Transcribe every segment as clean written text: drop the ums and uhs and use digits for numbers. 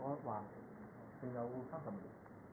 話仲有30秒。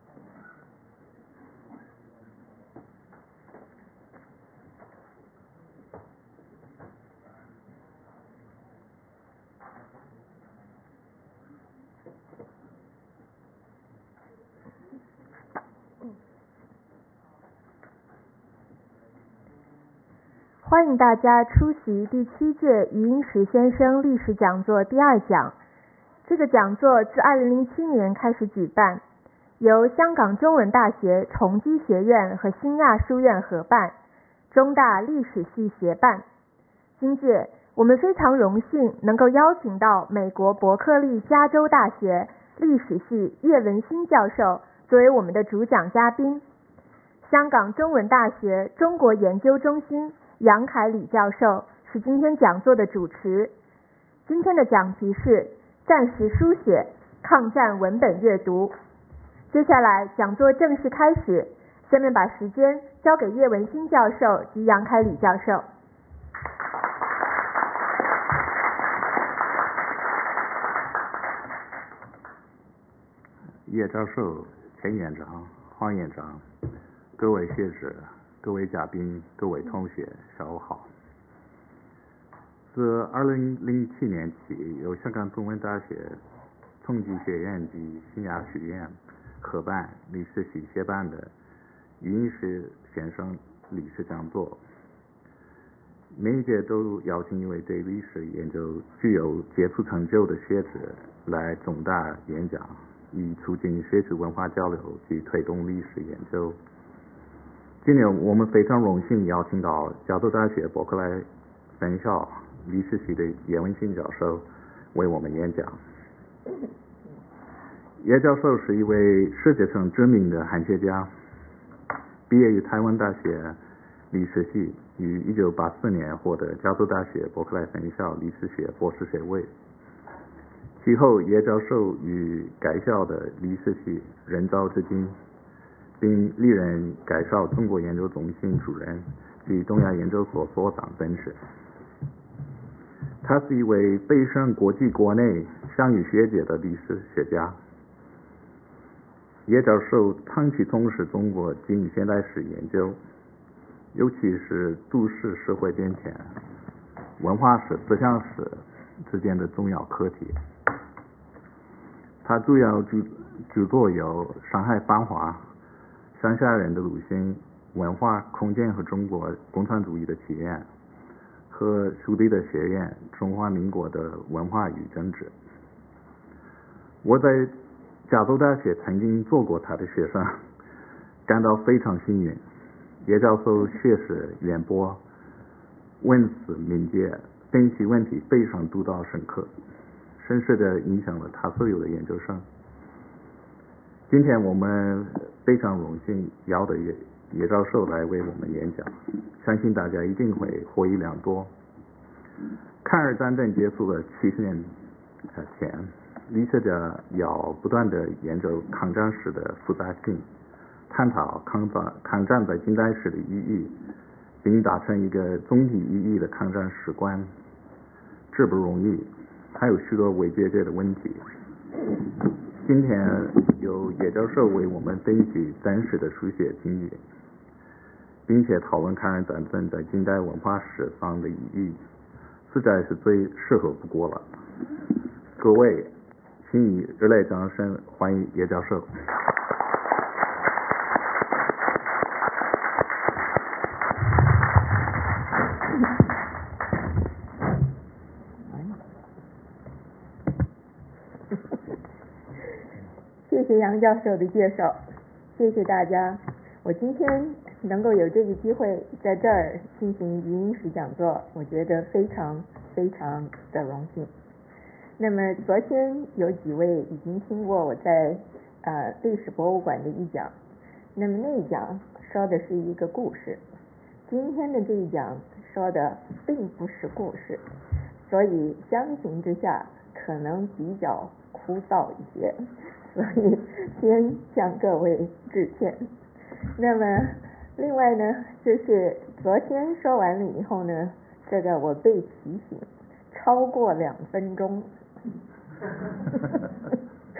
欢迎大家出席第7届余英时先生历史讲座第2讲。这个讲座自2007年开始举办，由香港中文大学崇基学院和新亚书院合办，中大历史系协办。今届我们非常荣幸能够邀请到美国伯克利加州大学历史系叶文新教授作为我们的主讲嘉宾，香港中文大学中国研究中心杨凯礼教授是今天讲座的主持。今天的讲题是战时书写，抗战文本阅读。接下来讲座正式开始，下面把时间交给叶文新教授及杨凯礼教授。 叶教授、钱院长、黄院长，各位学者、各位嘉宾、各位同学，下午好。自2007年起，由香港中文大学崇基学院及新亚书院合办历史系协办的余英时先生历史讲座，每一届都邀请一位对历史研究具有杰出成就的学者来中大演讲，以促进学术文化交流及推动历史研究。今年我们非常荣幸邀请到加州大学伯克莱分校历史系的叶文新教授为我们演讲。叶教授是一位世界上知名的汉学家，毕业于台湾大学历史系，于1984年获得加州大学伯克莱分校历史学博士学位。其后叶教授与该校的历史系任教至今，并历任该校中国研究中心主任及东亚研究所所长等职。他是一位备受国际国内享誉学界的历史学家。叶教授长期从事中国近现代史研究，尤其是都市社会变迁、文化史、思想史之间的重要课题。他主要著作有《上海繁华》、《乡下人的鲁迅、文化空间和中国共产主义的起源》和苏黎的学院《中华民国的文化与政治》。我在加州大学曾经做过他的学生，感到非常幸运。叶教授学识渊博，文思敏捷，分析问题非常独到深刻，深深地影响了他所有的研究生。今天我们非常荣幸邀的叶教授来为我们演讲，相信大家一定会获益良多。抗日战争结束了70年前，历史家要不断地研究抗战史的复杂性，探讨抗战在近代史的意义，并达成一个总体意义的抗战史观，这不容易，还有许多未解决的问题。今天由叶教授为我们分析战时的书写经验，并且讨论抗日战争在近代文化史上的意义，实在是最适合不过了。各位，请以热烈掌声欢迎叶教授。 谢谢杨教授的介绍，谢谢大家。我今天能够有这个机会在这儿进行余英时讲座，我觉得非常非常的荣幸。那么昨天有几位已经听过我在历史博物馆的一讲，那么那一讲说的是一个故事，今天的这一讲说的并不是故事，所以相形之下可能比较枯燥一些，所以先向各位致歉。那么另外呢，就是昨天说完了以后呢，这个我被提醒超过2分钟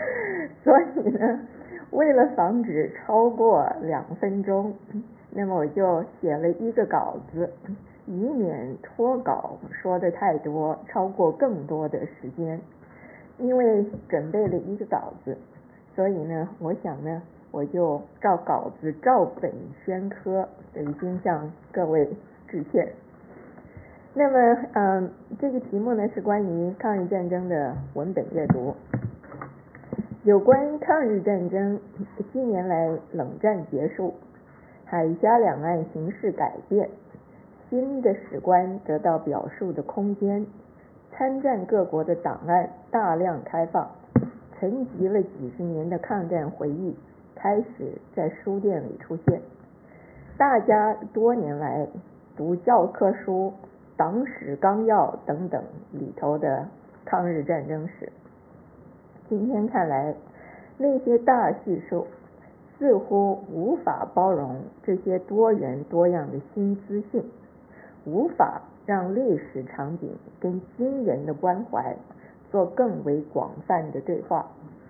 所以呢，为了防止超过2分钟，那么我就写了一个稿子，以免脱稿说的太多，超过更多的时间。因为准备了一个稿子，所以呢，我想呢，我就照稿子照本宣科，已经向各位致歉。那么，这个题目呢是关于抗日战争的文本阅读。有关抗日战争，近年来冷战结束，海峡两岸形势改变，新的史观得到表述的空间，参战各国的档案大量开放，沉积了几十年的抗战回忆开始在书店里出现。大家多年来读教科书、党史纲要等等里头的抗日战争史，今天看来，那些大叙述似乎无法包容这些多元多样的新资讯，无法让历史场景跟今人的关怀做更为广泛的对话。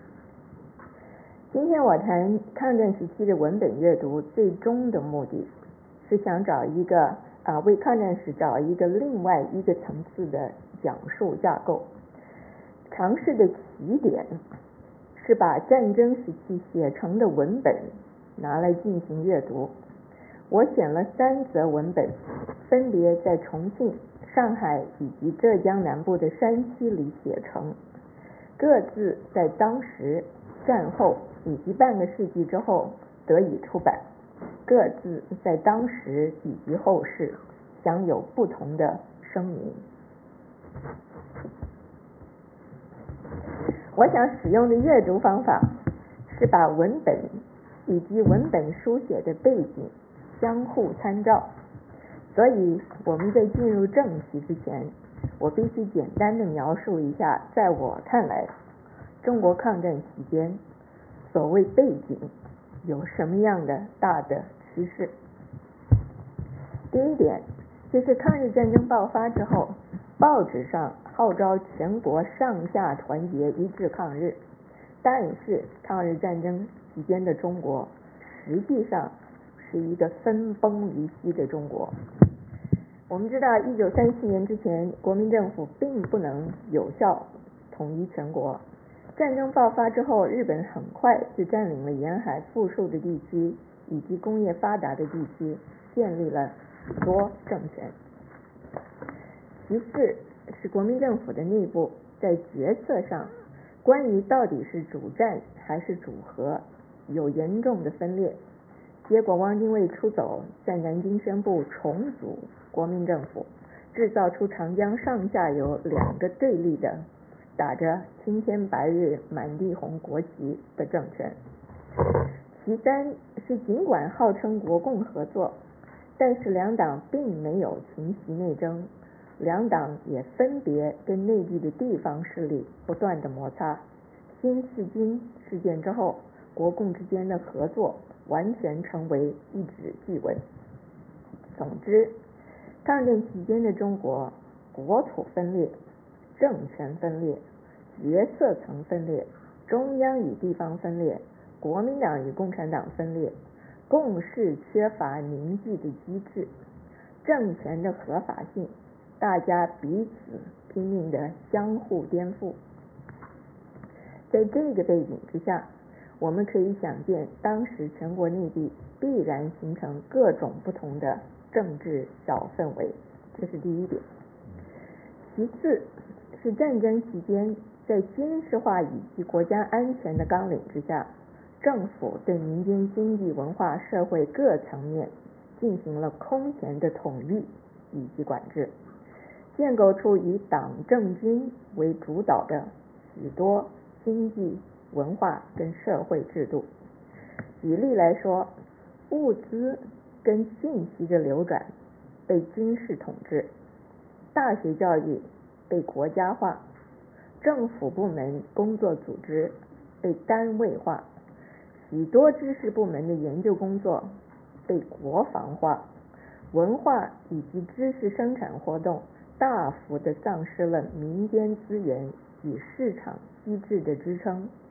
今天我谈抗战时期的文本阅读，最终的目的是想找一个为抗战史找一个另外一个层次的讲述架构。尝试的起点是把战争时期写成的文本拿来进行阅读。我选了3则文本，分别在重庆、上海以及浙江南部的山区里写成，各自在当时、战后以及半个世纪之后得以出版，各自在当时以及后世享有不同的声名。我想使用的阅读方法是把文本以及文本书写的背景相互参照，所以我们在进入正题之前，我必须简单的描述一下，在我看来，中国抗战期间所谓背景有什么样的大的趋势。第一点就是抗日战争爆发之后，报纸上号召全国上下团结一致抗日，但是抗日战争期间的中国实际上是一个分崩离析的中国。我们知道1937年之前，国民政府并不能有效统一全国。战争爆发之后，日本很快就占领了沿海富庶的地区以及工业发达的地区，建立了许多政权。其次是国民政府的内部在决策上，关于到底是主战还是主和，有严重的分裂。结果汪精卫出走，在南京宣布重组国民政府，制造出长江上下游2个对立的打着青天白日满地红国旗的政权。其三是尽管号称国共合作，但是两党并没有平息内争，两党也分别跟内地的地方势力不断的摩擦。新四军事件之后，国共之间的合作完全成为一纸据文。总之，抗战期间的中国，国土分裂，政权分裂，决策层分裂，中央与地方分裂，国民党与共产党分裂，共识缺乏凝聚的机制，政权的合法性，大家彼此拼命的相互颠覆。在这个背景之下，我们可以想见当时全国内地必然形成各种不同的政治小氛围，这是第一点。其次是战争期间，在军事化以及国家安全的纲领之下，政府对民间经济文化社会各层面进行了空前的统御以及管制，建构出以党政军为主导的许多经济文化跟社会制度。举例来说，物资跟信息的流转被军事统治，大学教育被国家化，政府部门工作组织被单位化，许多知识部门的研究工作被国防化，文化以及知识生产活动大幅地丧失了民间资源与市场机制的支撑，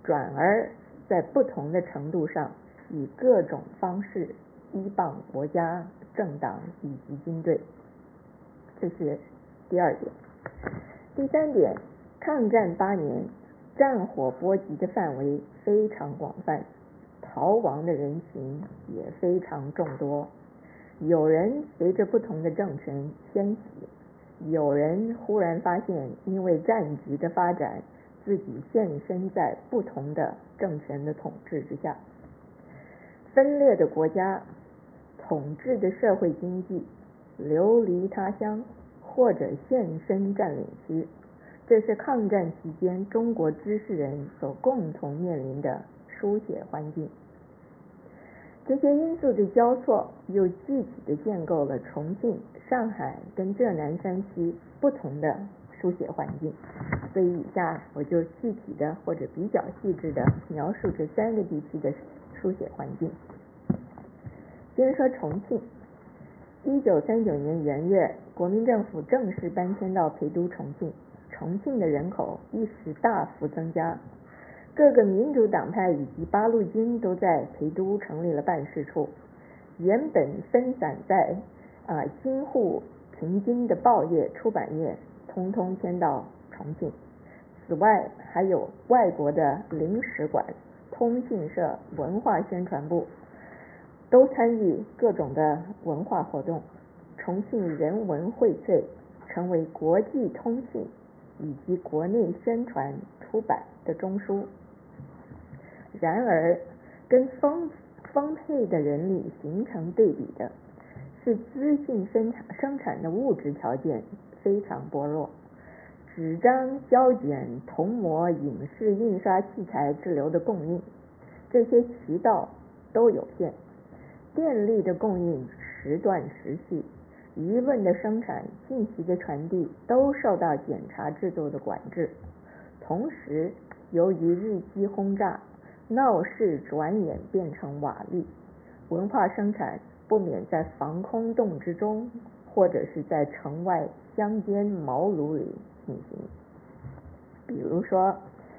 转而在不同的程度上以各种方式依傍国家、政党以及军队。这是第二点。第三点，抗战8年，战火波及的范围非常广泛，逃亡的人群也非常众多。有人随着不同的政权迁徙，有人忽然发现因为战局的发展，自己现身在不同的政权的统治之下。分裂的国家，统治的社会经济，流离他乡，或者现身占领区，这是抗战期间中国知识人所共同面临的书写环境。这些因素的交错，又具体地建构了重庆、上海跟浙南3区不同的书写环境。所以以下我就具体的或者比较细致的描述这3个地区的书写环境。先说重庆。1939年元月，国民政府正式搬迁到陪都重庆，重庆的人口一时大幅增加。各个民主党派以及八路军都在陪都成立了办事处，原本分散在京沪平津的报业、出版业通通迁到重庆。此外还有外国的领使馆、通讯社、文化宣传部都参与各种的文化活动。重庆人文荟萃，成为国际通信以及国内宣传出版的中枢。然而跟丰沛的人力形成对比的是资讯生产的物质条件非常薄弱，纸张、胶卷、铜模、影视印刷器材之流的供应，这些渠道都有限。电力的供应时断时续，舆论的生产、信息的传递都受到检查制度的管制。同时由于日机轰炸，闹市转眼变成瓦砾，文化生产不免在防空洞之中，或者是在城外乡间茅庐里进行。比如说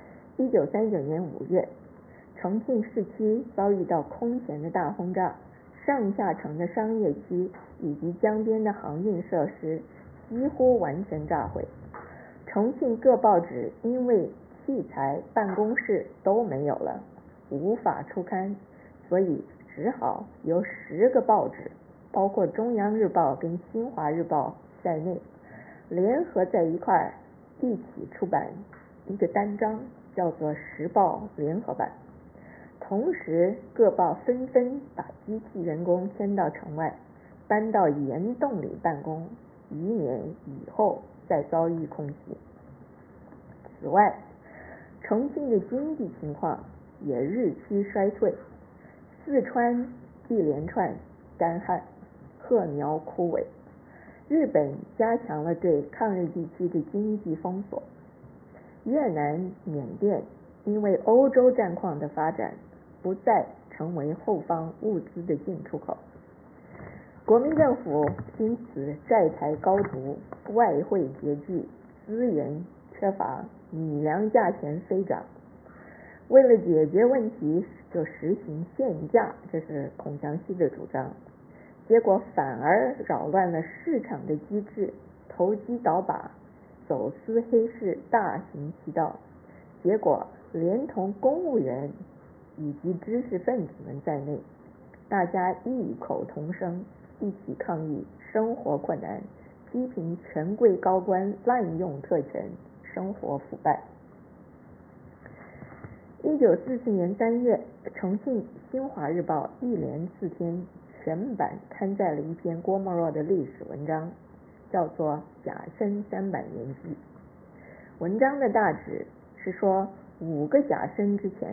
1939年5月，重庆市区遭遇到空前的大轰炸，上下城的商业区以及江边的航运设施几乎完全炸毁。重庆各报纸因为器材、办公室都没有了，无法出刊，所以只好由10个报纸，包括中央日报跟新华日报在内，联合在一块一起出版一个单章，叫做《时报联合版》。同时各报纷纷把机器员工迁到城外，搬到岩洞里办公，以免以后再遭遇空袭。此外，重庆的经济情况也日趋衰退，四川一连串干旱，禾苗枯萎。日本加强了对抗日地区的经济封锁。越南、缅甸因为欧洲战况的发展，不再成为后方物资的进出口。国民政府因此债台高筑，外汇拮据，资源缺乏，米粮价钱飞涨。为了解决问题，就实行限价，这是孔祥熙的主张。结果反而扰乱了市场的机制，投机倒把，走私黑市大行其道。结果连同公务员以及知识分子们在内，大家异口同声，一起抗议生活困难，批评权贵高官滥用特权，生活腐败。1944年3月，重庆新华日报一连4天全版刊载了一篇郭沫若的历史文章，叫做《甲申300年记》。文章的大旨是说5个甲申之前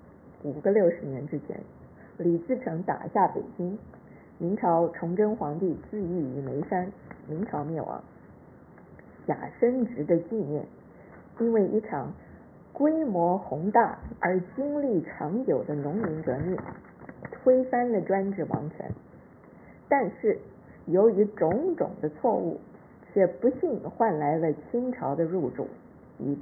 ，5个60年之前，李自成打下北京，明朝崇祯皇帝自缢于眉山，明朝灭亡。甲申值的纪念，因为一场规模宏大而经历长久的农民革命，推翻了专制王权。但是由于种的错误，却不幸换来了清朝的入主，以致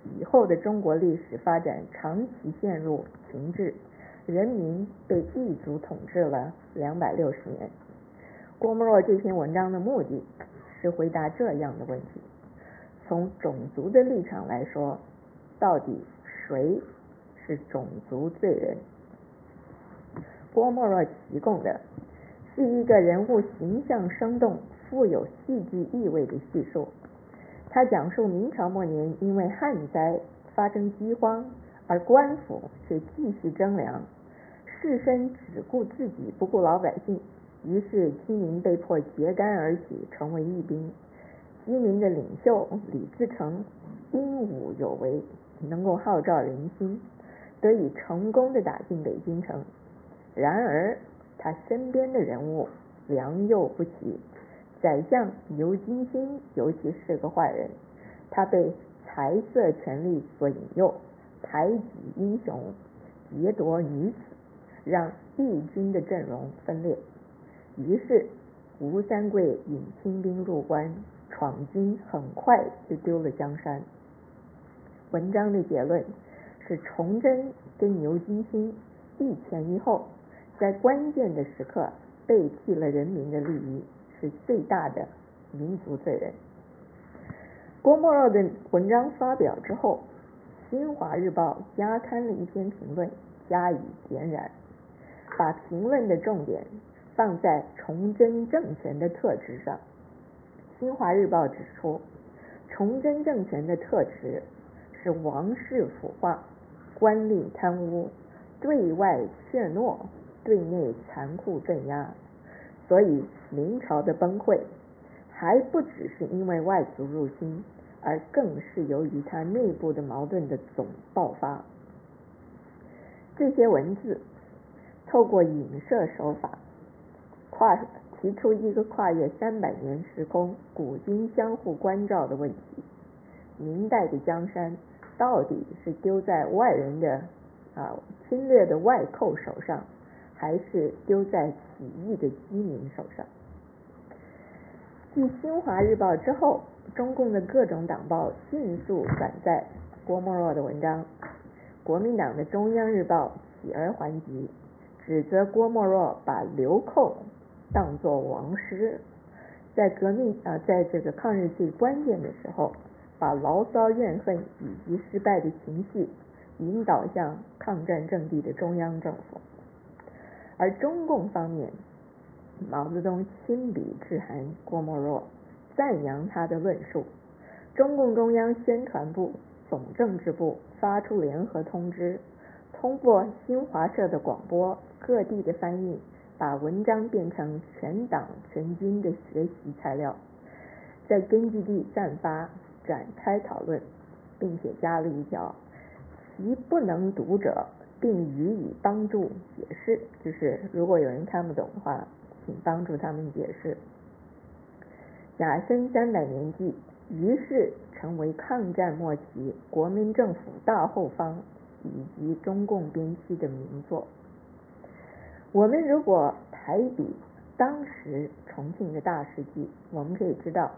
以后的中国历史发展长期陷入停滞，人民被异族统治了260年。郭沫若这篇文章的目的是回答这样的问题：从种族的立场来说，到底谁是种族罪人？郭沫若提供的是一个人物形象生动、富有戏剧意味的叙述。他讲述明朝末年因为旱灾发生饥荒，而官府却继续征粮，士绅只顾自己不顾老百姓，于是饥民被迫揭竿而起，成为义兵。饥民的领袖李自成英武有为，能够号召人心，得以成功地打进北京城。然而他身边的人物良莠不齐，宰相牛金星尤其是个坏人，他被财色权力所引诱，排挤英雄，劫夺女子，让义军的阵容分裂。于是吴三桂引清兵入关，闯军很快就丢了江山。文章的结论是崇祯跟牛金星一前一后，在关键的时刻背弃了人民的利益，是最大的民族罪人。郭沫若的文章发表之后，新华日报加刊了一篇评论，加以点染，把评论的重点放在崇祯政权的特质上。新华日报指出，崇祯政权的特质是王室腐化、官吏贪污、对外怯懦、对内残酷镇压，所以明朝的崩溃还不只是因为外族入侵，而更是由于它内部的矛盾的总爆发。这些文字透过影射手法，提出一个跨越300年时空、古今相互关照的问题：明代的江山到底是丢在外人的侵略的外寇手上，还是丢在起义的饥民手上？继新华日报之后，中共的各种党报迅速转载郭沫若的文章。国民党的中央日报起而还击，指责郭沫若把流寇当作王师，在这个抗日最关键的时候，把牢骚怨恨以及失败的情绪引导向抗战阵地的中央政府。而中共方面，毛泽东亲笔致函郭沫若，赞扬他的论述。中共中央宣传部、总政治部发出联合通知，通过新华社的广播、各地的翻译，把文章变成全党全军的学习材料，在根据地散发，展开讨论，并且加了一条：其不能读者，并予以帮助解释，就是如果有人看不懂的话，请帮助他们解释。甲申300年记于是成为抗战末期国民政府大后方以及中共边区的名作。我们如果排比当时重庆的大事记，我们可以知道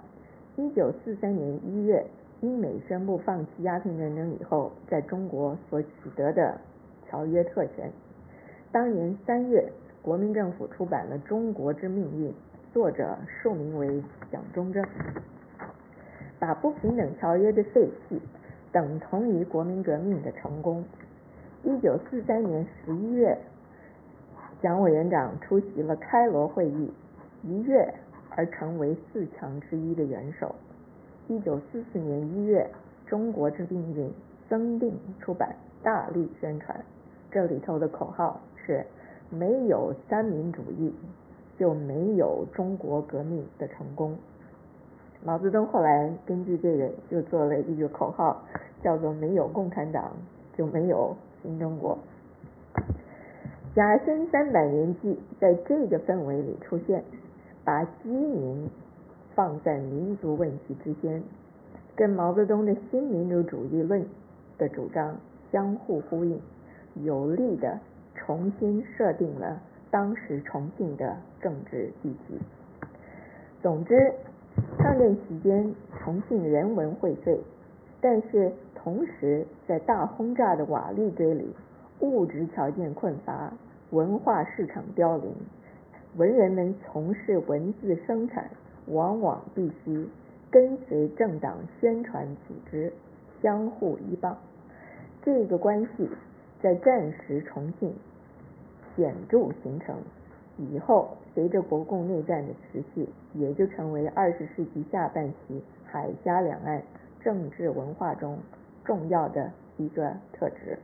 1943年1月英美宣布放弃鸦片战争以后，在中国所取得的条约特权。当年3月，国民政府出版了《中国之命运》，作者署名为蒋中正，把不平等条约的废弃等同于国民革命的成功。1943年11月，蒋委员长出席了开罗会议，一跃而成为4强之一的元首。1944年1月，《中国之命运》增订出版，大力宣传。这里头的口号是：没有三民主义，就没有中国革命的成功。毛泽东后来根据这个就做了一个口号，叫做没有共产党，就没有新中国。甲申300年记在这个氛围里出现，把饥民放在民族问题之先，跟毛泽东的新民主主义论的主张相互呼应，有力的重新设定了当时重庆的政治地区。总之，抗战期间重庆人文荟萃，但是同时在大轰炸的瓦砾堆里，物质条件困乏，文化市场凋零，文人们从事文字生产往往必须跟随政党宣传组织相互依傍。这个关系在战时重庆显著形成，以后随着国共内战的持续，也就成为20世纪下半期海峡两岸政治文化中重要的一个特质。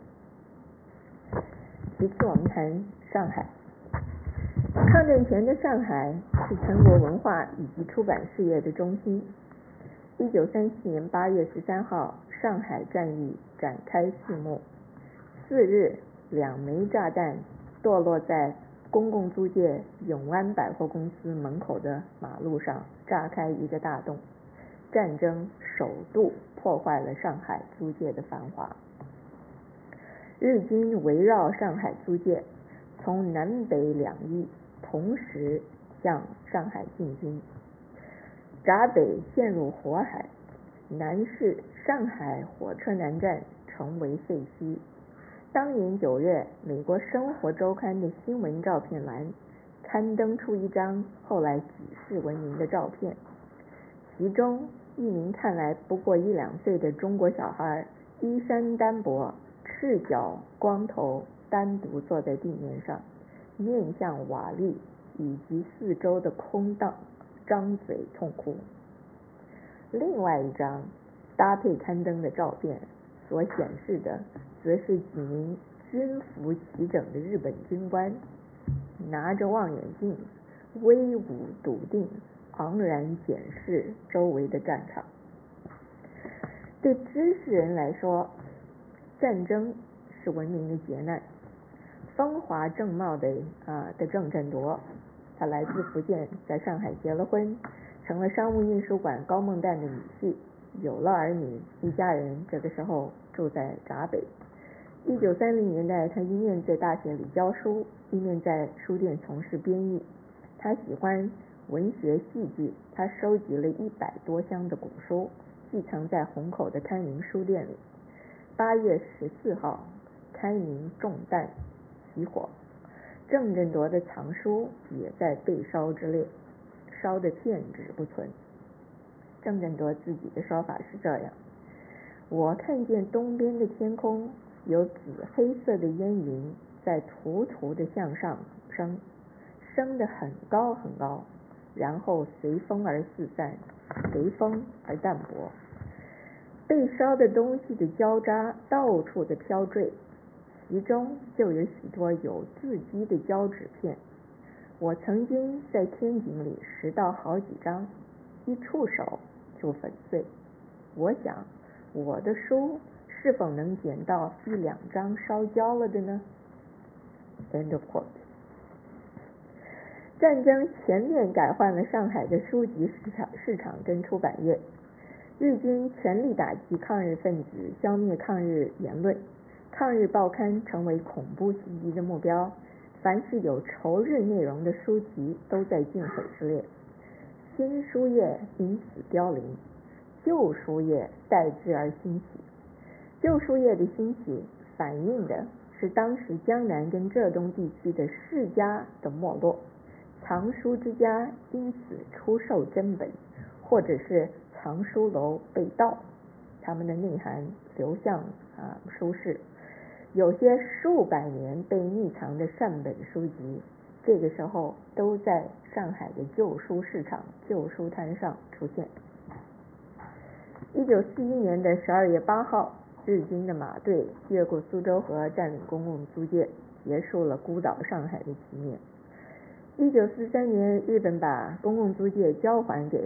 其次我们谈上海。抗战前的上海是全国文化以及出版事业的中心。1934年8月13号，上海战役展开序幕。4日，2枚炸弹堕落在公共租界永安百货公司门口的马路上，炸开一个大洞。战争首度破坏了上海租界的繁华。日军围绕上海租界，从南北两翼同时向上海进军，闸北陷入火海，南市上海火车南站成为废墟。当年9月，美国《生活周刊》的新闻照片栏刊登出一张后来举世闻名的照片，其中一名看来不过1、2岁的中国小孩，衣衫单薄，赤脚光头，单独坐在地面上，面向瓦砾以及四周的空荡，张嘴痛哭。另外一张搭配刊登的照片所显示的，则是几名军服齐整的日本军官，拿着望远镜，威武笃定，昂然检视周围的战场。对知识人来说，战争是文明的劫难。风华正茂的郑振铎，他来自福建，在上海结了婚，成了商务印书馆高梦旦的女婿，有了儿女，一家人这个时候住在闸北。1930年代，他一面在大学里教书，一面在书店从事编译。他喜欢文学戏剧，他收集了100多箱的古书，寄藏在虹口的开明书店里。8月14号，开明中弹起火，郑振铎的藏书也在被烧之列，烧得片纸不存。郑振铎自己的说法是这样：我看见东边的天空有紫黑色的烟云在突突地向上升得很高很高，然后随风而四散，随风而淡薄。被烧的东西的焦渣到处的飘坠，其中就有许多有字迹的胶纸片。我曾经在天井里拾到好几张，一触手就粉碎。我想，我的书是否能捡到1、2张烧焦了的呢？ End of quote。 战争全面改换了上海的书籍市场跟出版业。日军全力打击抗日分子，消灭抗日言论，抗日报刊成为恐怖袭击的目标，凡是有仇日内容的书籍都在禁毁之列。新书业因此凋零，旧书业代之而兴起。旧书业的兴起反映的是当时江南跟浙东地区的世家的没落，藏书之家因此出售真本，或者是藏书楼被盗，他们的内涵流向书市。有些数百年被匿藏的善本书籍，这个时候都在上海的旧书市场、旧书摊上出现。1941年的12月8号，日军的马队越过苏州河，占领公共租界，结束了孤岛上海的局面。1943年，日本把公共租界交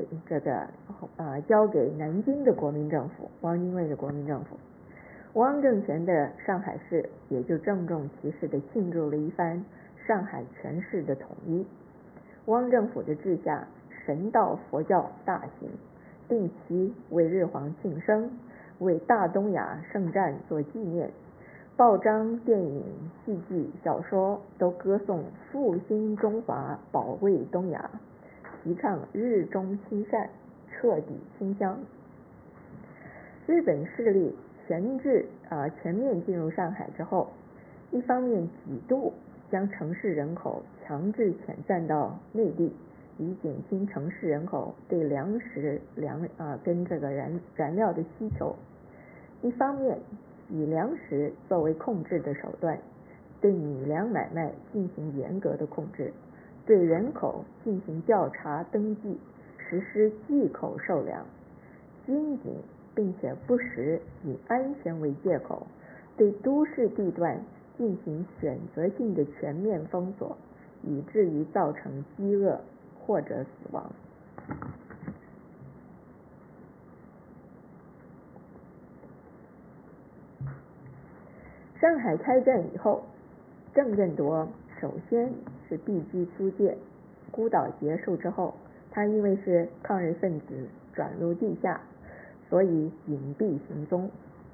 给南京的国民政府，汪精卫的国民政府。汪政权的上海市也就郑重其事地庆祝了一番上海全市的统一。汪政府的治下，神道佛教大行，定期为日皇庆生，为大东亚圣战做纪念。报章、电影、戏剧、小说都歌颂复兴中华，保卫东亚，提倡日中亲善，彻底清乡。日本势力全面进入上海之后，一方面几度将城市人口强制遣散到内地，以减轻城市人口对粮食跟这个燃料的需求；一方面以粮食作为控制的手段，对米粮买卖进行严格的控制，对人口进行调查登记，实施忌口授粮，精简并且不时以安全为借口，对都市地段进行选择性的全面封锁，以至于造成饥饿或者死亡。上海开战以后，郑振铎首先是避居租界，孤岛结束之后，他因为是抗日分子转入地下，所以隐蔽行踪。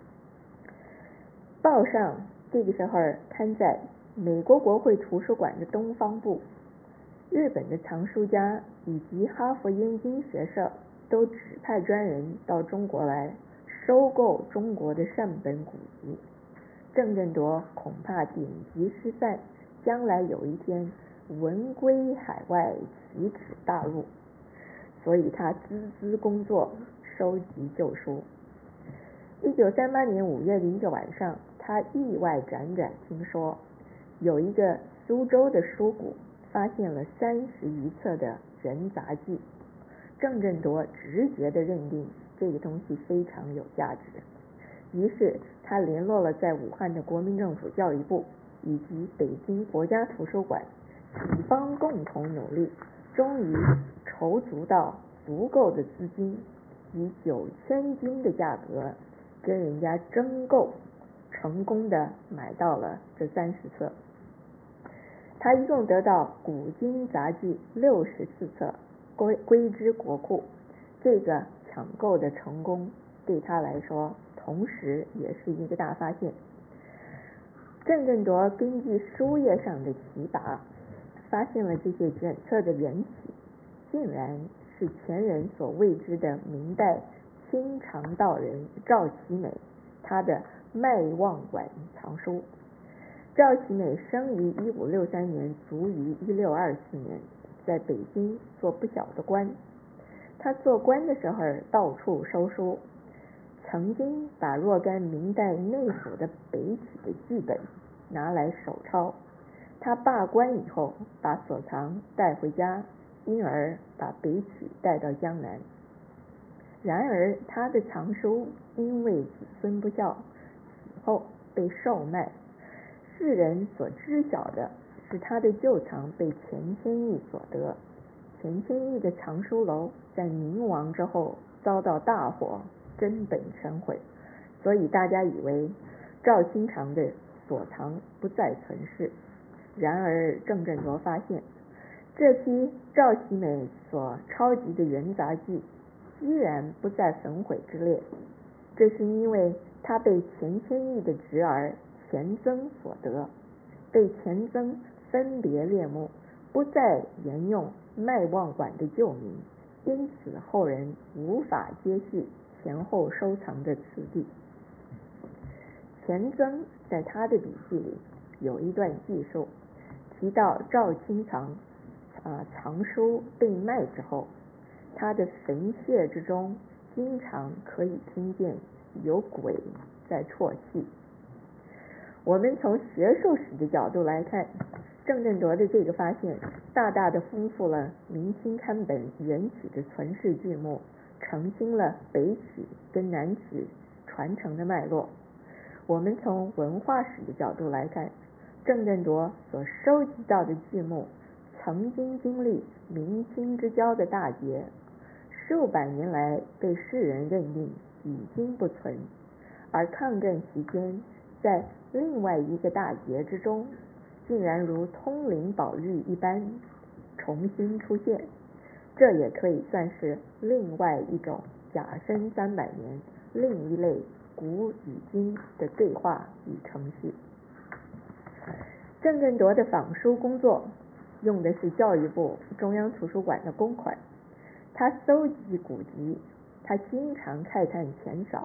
报上这个时候刊载美国国会图书馆的东方部、日本的藏书家以及哈佛燕京学社都指派专人到中国来收购中国的善本古籍。郑振铎恐怕典籍失散，将来有一天文归海外，岂止大陆，所以他孜孜工作，收集旧书。1938年5月的一个晚上，他意外辗转听说有一个苏州的书谷发现了30余册的人杂记。郑振铎直觉地认定这个东西非常有价值，于是他联络了在武汉的国民政府教育部以及北京国家图书馆，几方共同努力，终于筹足到足够的资金，以9000金的价格跟人家争购，成功的买到了这30册。他一共得到古今杂记64册，归之国库。这个抢购的成功对他来说同时也是一个大发现。郑振铎根据书页上的题跋，发现了这些卷册的缘起竟然是前人所未知的明代清肠道人赵其美他的麦望馆藏书。赵其美生于1563年，卒于1624年，在北京做不小的官。他做官的时候到处收书，曾经把若干明代内府的北曲的剧本拿来手抄。他罢官以后，把所藏带回家，因而把北曲带到江南。然而他的藏书因为子孙不孝，死后被售卖。世人所知晓的是他的旧藏被钱谦益所得。钱谦益的藏书楼在明亡之后遭到大火，根本全毁，所以大家以为赵清长的所藏不再存世。然而郑振铎发现，这批赵其美所抄集的元杂记居然不在焚毁之列，这是因为他被钱谦益的侄儿钱曾所得，被钱曾分别列目，不再沿用麦望馆的旧名，因此后人无法接续前后收藏的次第。钱曾在他的笔记里有一段记述，提到赵清藏藏书被卖之后，他的坟穴之中经常可以听见有鬼在啜泣。我们从学术史的角度来看，郑振铎的这个发现大大的丰富了明清刊本元曲的存世剧目，澄清了北曲跟南曲传承的脉络。我们从文化史的角度来看，郑振铎所收集到的剧目曾经经历明清之交的大劫，数百年来被世人认定已经不存，而抗战期间在另外一个大劫之中，竟然如通灵宝玉一般重新出现，这也可以算是另外一种甲申300年另一类古与今的对话与程序。郑振铎的仿书工作用的是教育部中央图书馆的公款，他搜集古籍，他经常慨叹钱少，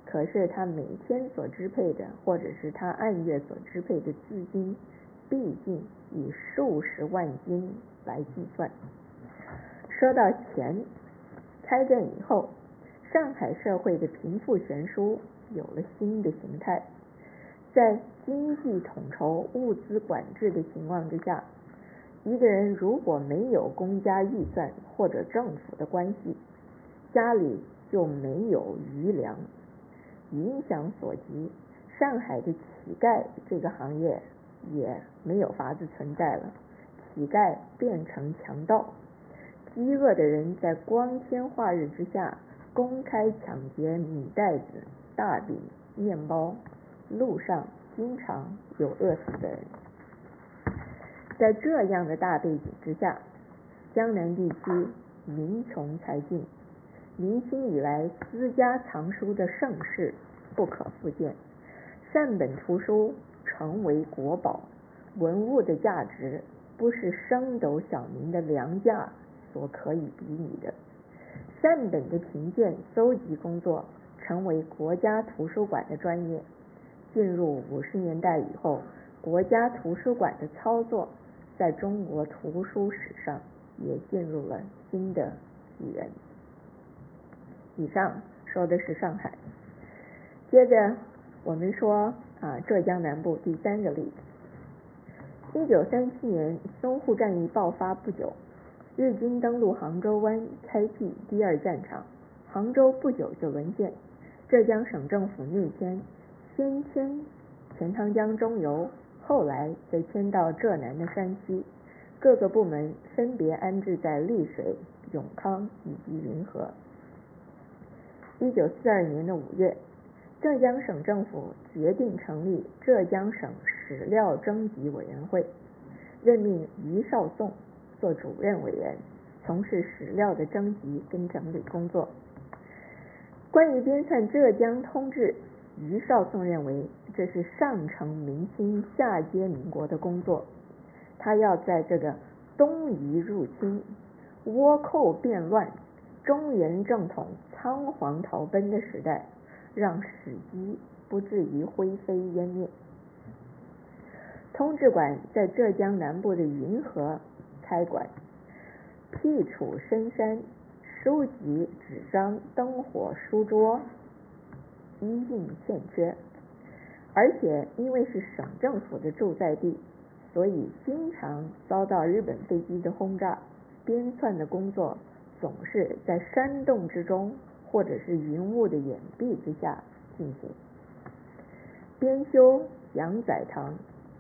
可是他每天所支配的，或者是他按月所支配的资金，毕竟以数十万斤来计算。说到钱，开战以后，上海社会的贫富悬殊有了新的形态。在经济统筹、物资管制的情况之下，一个人如果没有公家预算或者政府的关系，家里就没有余粮。影响所及，上海的乞丐这个行业也没有法子存在了，乞丐变成强盗，饥饿的人在光天化日之下公开抢劫米袋子、大饼、面包，路上经常有饿死的人。在这样的大背景之下，江南地区民穷财尽，明清以来私家藏书的盛世不可复见，善本图书成为国宝，文物的价值不是升斗小民的粮价所可以比拟的。善本的评鉴搜集工作成为国家图书馆的专业。进入50年代以后，国家图书馆的操作在中国图书史上也进入了新的纪元。以上说的是上海，接着我们说浙江南部第三个例子。1937年淞沪战役爆发不久，日军登陆杭州湾，开辟第二战场，杭州不久就沦陷。浙江省政府内迁，先迁钱塘江中游，后来再迁到浙南的山区，各个部门分别安置在丽水、永康以及云和。1942年的5月，浙江省政府决定成立浙江省史料征集委员会，任命于绍颂做主任委员，从事史料的征集跟整理工作。关于编纂浙江通志，于绍颂认为这是上承民心、下接民国的工作，他要在这个东夷入侵、倭寇变乱、中原正统仓皇逃奔的时代，让史籍不至于灰飞烟灭。通志馆在浙江南部的云和开馆，辟处深山，书籍、纸张、灯火、书桌一应欠缺，而且因为是省政府的驻在地，所以经常遭到日本飞机的轰炸，编纂的工作总是在山洞之中或者是云雾的掩蔽之下进行。编修蒋载堂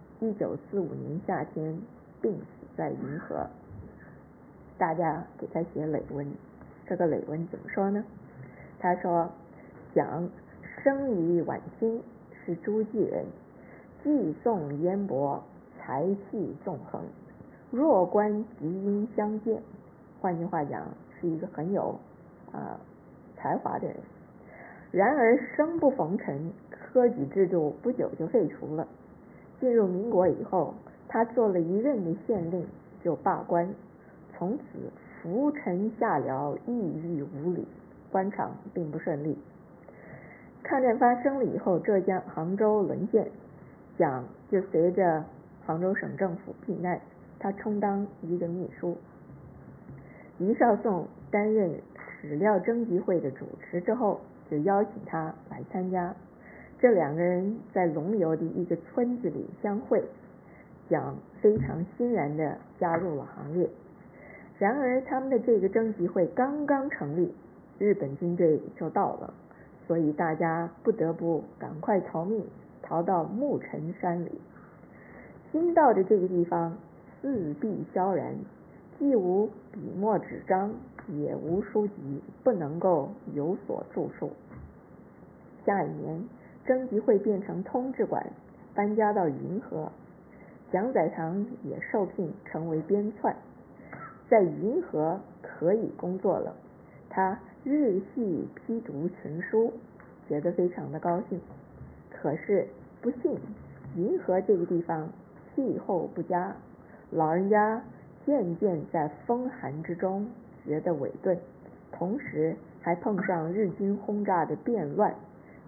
1945年夏天病死在云和，大家给他写累文，这个累文怎么说呢？他说，蒋生于晚清，是诸暨人，技诵渊博，才气纵横，弱冠极音相见。换句话讲，是一个很有才华的人。然而生不逢辰，科举制度不久就废除了。进入民国以后，他做了一任的县令就罢官，从此浮沉下僚，抑郁无礼，官场并不顺利。抗战发生了以后，杭州沦陷，蒋就随着杭州省政府避难，他充当一个秘书。于绍颂担任史料征集会的主持之后，就邀请他来参加。这两个人在龙游的一个村子里相会，蒋非常欣然地加入了行列。然而他们的这个征集会刚刚成立，日本军队就到了，所以大家不得不赶快逃命，逃到木尘山里。新到的这个地方四壁萧然，既无笔墨纸张，也无书籍，不能够有所著述。下一年，征集会变成通志馆，搬家到云和，蒋载堂也受聘成为编纂，在云和可以工作了。他日系批读群书，觉得非常的高兴。可是不幸，云和这个地方气候不佳，老人家渐渐在风寒之中觉得萎顿，同时还碰上日军轰炸的变乱，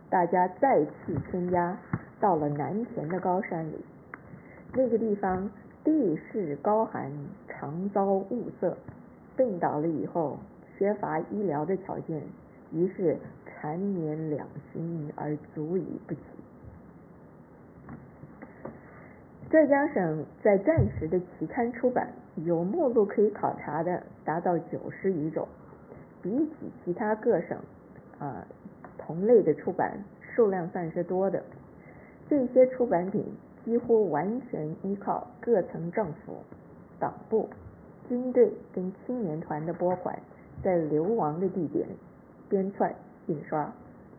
大家再次添加到了南田的高山里。那个地方地势高寒，常遭雾塞，病倒了以后缺乏医疗的条件，于是缠绵两行而足以不起。浙江省在战时的期刊出版有目录可以考察的达到90余种，比起其他各省同类的出版数量算是多的。这些出版品几乎完全依靠各层政府、党部、军队跟青年团的拨款，在流亡的地点编纂印刷。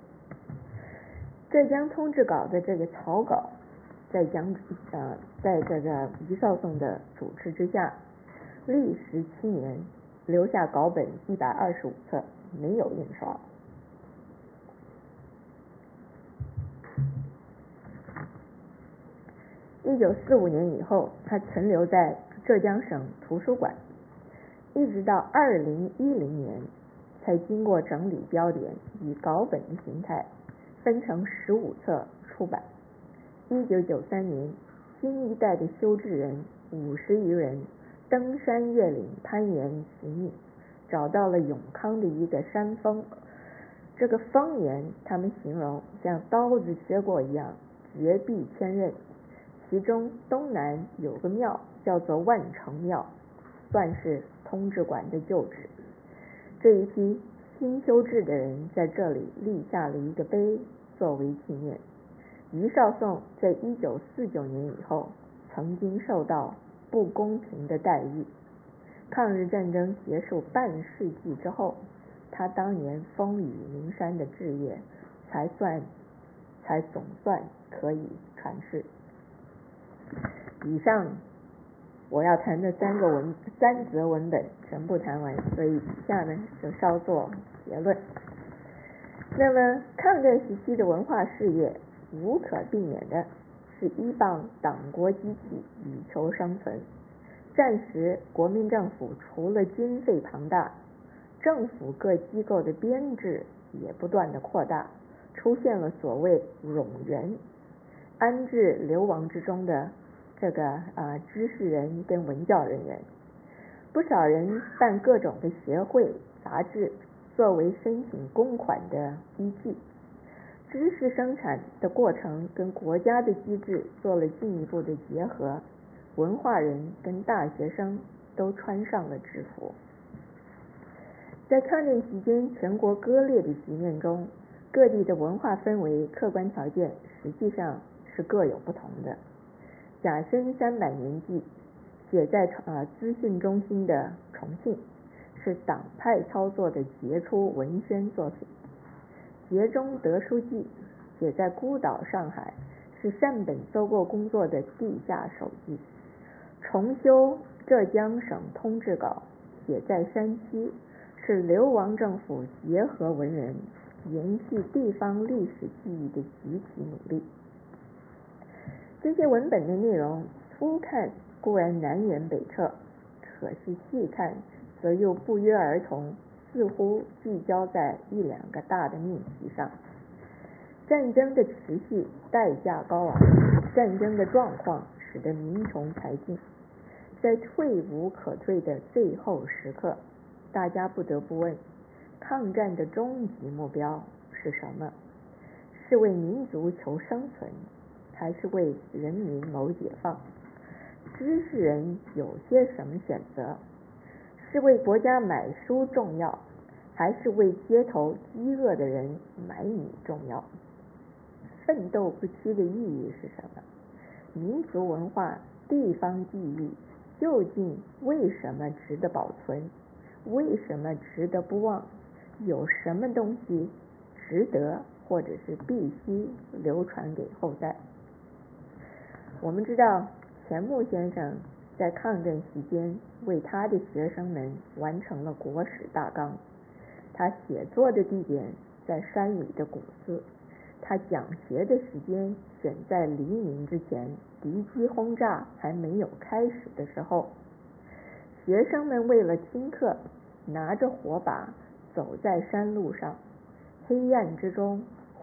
浙江通志稿的这个草稿，在这个余绍颂的主持之下，历时7年，留下稿本125册，没有印刷。1945年以后，它存留在浙江省图书馆，一直到2010年才经过整理标点，以稿本的形态分成15册出版。1993年，新一代的修志人50余人登山越岭攀岩寻觅，找到了永康的一个山峰。这个峰岩他们形容像刀子削过一样，绝壁千仞，其中东南有个庙叫做万成庙，算是通志馆的旧址。这一批新修志的人在这里立下了一个碑作为纪念。余绍颂在1949年以后曾经受到不公平的待遇，抗日战争结束半世纪之后，他当年风雨名山的志业才总算可以传世。以上我要谈的三则文本全部谈完，所以以下呢就稍作结论。那么抗战时期的文化事业无可避免的是依傍党国机器以求生存。战时国民政府除了军费庞大，政府各机构的编制也不断的扩大，出现了所谓冗员，安置流亡之中的这个知识人跟文教人员。不少人办各种的协会杂志作为申请公款的依据，知识生产的过程跟国家的机制做了进一步的结合，文化人跟大学生都穿上了制服。在抗战期间全国割裂的局面中，各地的文化氛围客观条件实际上是各有不同的。甲申300年记写在资讯中心的重庆，是党派操作的杰出文宣作品。节中德书记写在孤岛上海，是善本收购工作的地下手记。重修浙江省通志稿写在山西，是流亡政府结合文人延续地方历史记忆的集体努力。这些文本的内容初看固然南辕北辙，可是细看则又不约而同，似乎聚焦在1-2个大的命题上。战争的持续代价高昂，战争的状况使得民穷财尽，在退无可退的最后时刻，大家不得不问，抗战的终极目标是什么？是为民族求生存，还是为人民谋解放？知识人有些什么选择？是为国家买书重要，还是为街头饥饿的人买米重要？奋斗不屈的意义是什么？民族文化、地方记忆究竟为什么值得保存？为什么值得不忘？有什么东西值得或者是必须流传给后代？我们知道钱穆先生在抗战期间为他的学生们完成了国史大纲，他写作的地点在山里的古寺，他讲学的时间选在黎明之前，敌机轰炸还没有开始的时候。学生们为了听课，拿着火把走在山路上，黑暗之中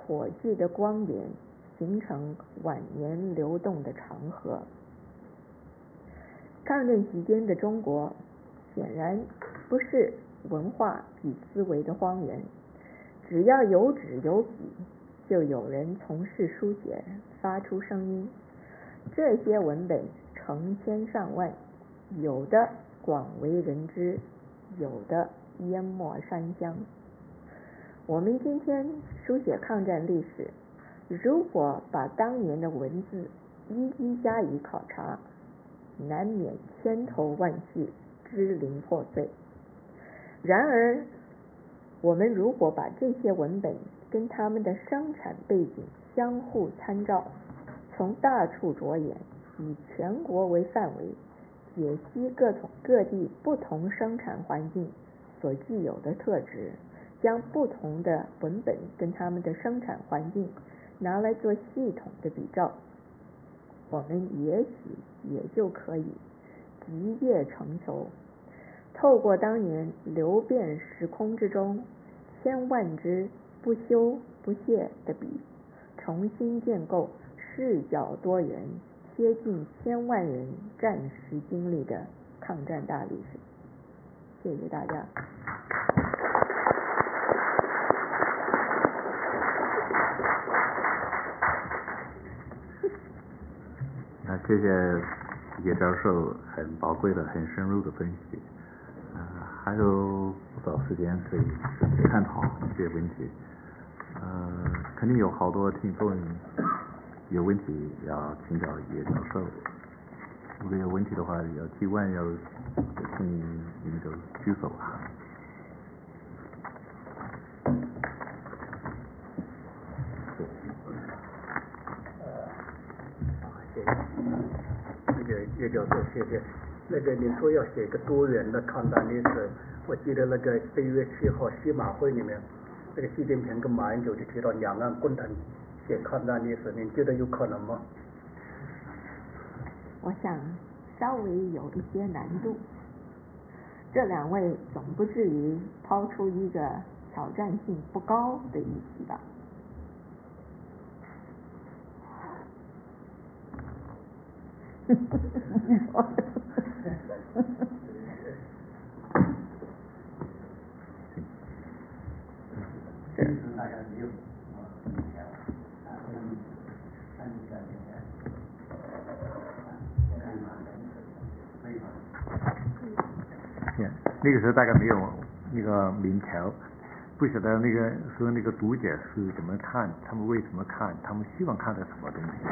火炬的光点形成晚年流动的长河。抗战期间的中国显然不是文化与思维的荒原，只要有纸有笔，就有人从事书写，发出声音。这些文本成千上万，有的广为人知，有的淹没山乡。我们今天书写抗战历史，如果把当年的文字一一加以考察，难免千头万绪，支离破碎。然而我们如果把这些文本跟他们的生产背景相互参照，从大处着眼，以全国为范围，解析各地不同生产环境所具有的特质，将不同的文本跟他们的生产环境拿来做系统的比照，我们也许也就可以集腋成裘，透过当年流变时空之中千万支不休不懈的笔，重新建构视角多元、贴近千万人战时经历的抗战大历史。谢谢大家。 谢谢叶教授很宝贵的、很深入的分析。还有不少时间可以探讨这些问题。肯定有好多听众有问题要请教叶教授。如果有问题的话，要提问要请你们就举手啊。 叶教授，谢谢。你说要写一个多元的抗战历史，我记得4月7号西马会里面，习近平跟马英九就提到两岸共同写抗战历史，您觉得有可能吗？ 我想稍微有一些难度，这两位总不至于抛出一个挑战性不高的议题吧。 那个时候大概没有那个明条，不晓得那个时候那个读者是怎么看，他们为什么看，他们希望看到什么东西。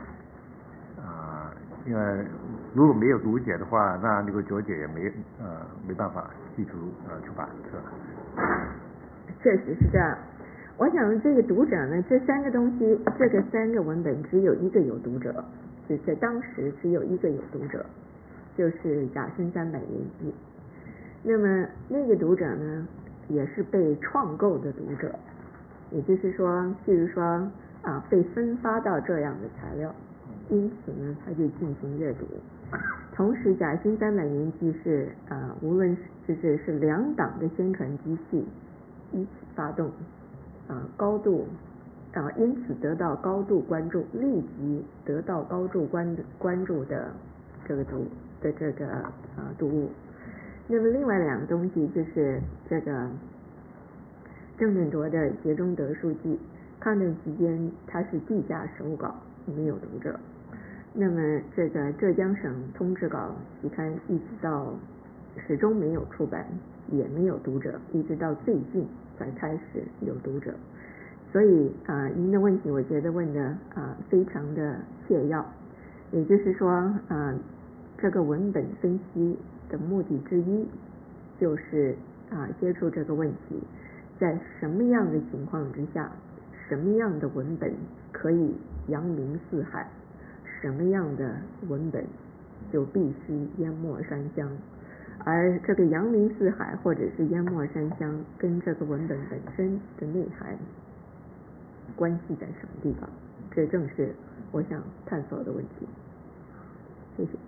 因为如果没有读者的话，那个作者也没办法寄出出版社。 确实是这样。我想这个读者呢，这三个东西，这个三个文本只有一个有读者，就在当时只有一个有读者，就是甲申300年记。那么那个读者呢，也是被创构的读者，也就是说，譬如说被分发到这样的材料，因此呢，他就进行阅读。同时，甲申300年记是无论是两党的宣传机器一起发动，高度因此得到高度关注，立即得到高度关注的这个读物。那么另外两个东西就是这个郑振铎的《节中得书记》，抗战期间它是地下手稿，没有读者。那么这个浙江省通志稿期刊一直到始终没有出版，也没有读者，一直到最近才开始有读者。所以您的问题我觉得问的非常的切要，也就是说这个文本分析的目的之一就是接触这个问题，在什么样的情况之下，什么样的文本可以扬名四海，什么样的文本就必须淹没山乡，而这个扬名四海或者是淹没山乡跟这个文本本身的内涵关系在什么地方，这正是我想探索的问题。谢谢。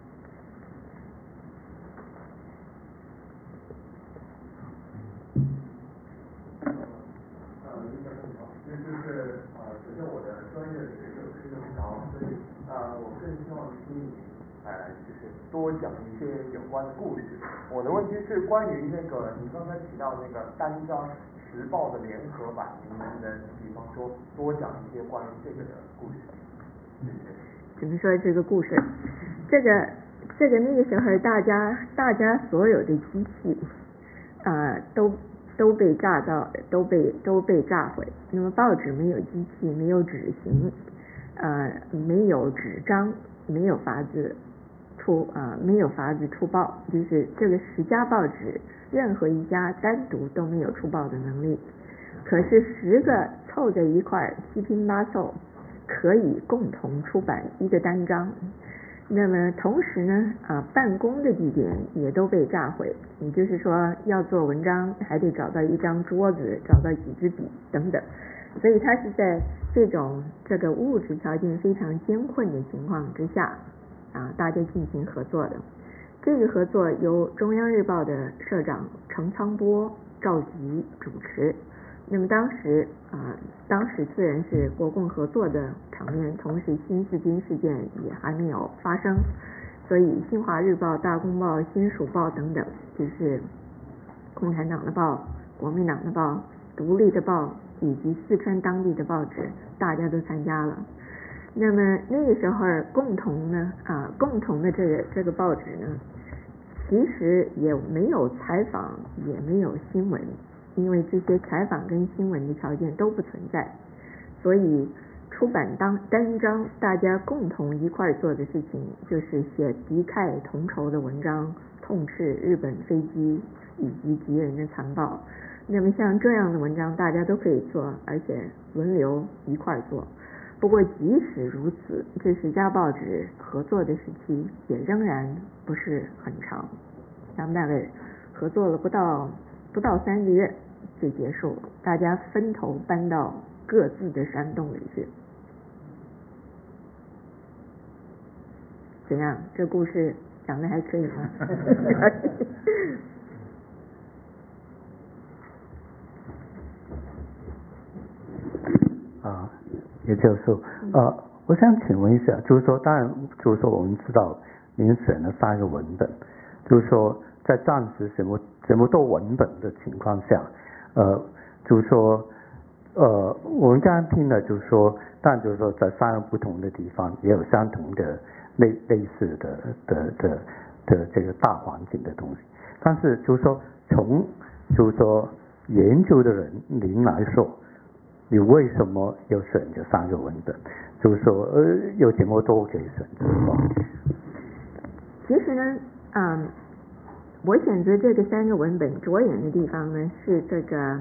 就是好，所以我更希望听你就是多讲一些有关的故事。我的问题是关于那个你刚才提到那个单张时报的联合版，你能不能比方说多讲一些关于这个的故事？谢谢。 怎么说这个故事？这个那个时候大家所有的机器都被炸到，都被炸毁。那么报纸没有机器，没有纸型，没有纸张，没有法子出报，就是这个10家报纸任何一家单独都没有出报的能力。可是10个凑在一块七拼八凑，可以共同出版一个单张。那么同时呢，办公的地点也都被炸毁，也就是说要做文章还得找到一张桌子，找到几支笔等等，所以它是在这个物质条件非常艰困的情况之下大家进行合作的。这个合作由中央日报的社长程苍波召集主持。那么当时虽然是国共合作的场面，同时新四军事件也还没有发生，所以新华日报、大公报、新蜀报等等，就是共产党的报、国民党的报、独立的报以及四川当地的报纸，大家都参加了。那么那个时候共同的这个报纸呢，其实也没有采访，也没有新闻，因为这些采访跟新闻的条件都不存在，所以出版单张大家共同一块做的事情就是写敌忾同仇的文章，痛斥日本飞机以及敌人的残暴。那么像这样的文章大家都可以做，而且轮流一块做。不过即使如此，这10家报纸合作的时期也仍然不是很长，咱们大概合作了不到3个月就结束了，大家分头搬到各自的山洞里去。怎样？这故事讲的还可以吗？ 也就是说，我想请问一下，就是说，当然，就是说，我们知道您选了3个文本，就是说，在暂时什么都文本的情况下，就是说，我们刚刚听了，就是说，但就是说，在3个不同的地方也有相同的类似的这个大环境的东西，但是就是说，从就是说研究的人您来说，你为什么要选这3个文本？就是说，有这么多可以选择吗？ 其实呢，我选择这个3个文本着眼的地方呢，是这个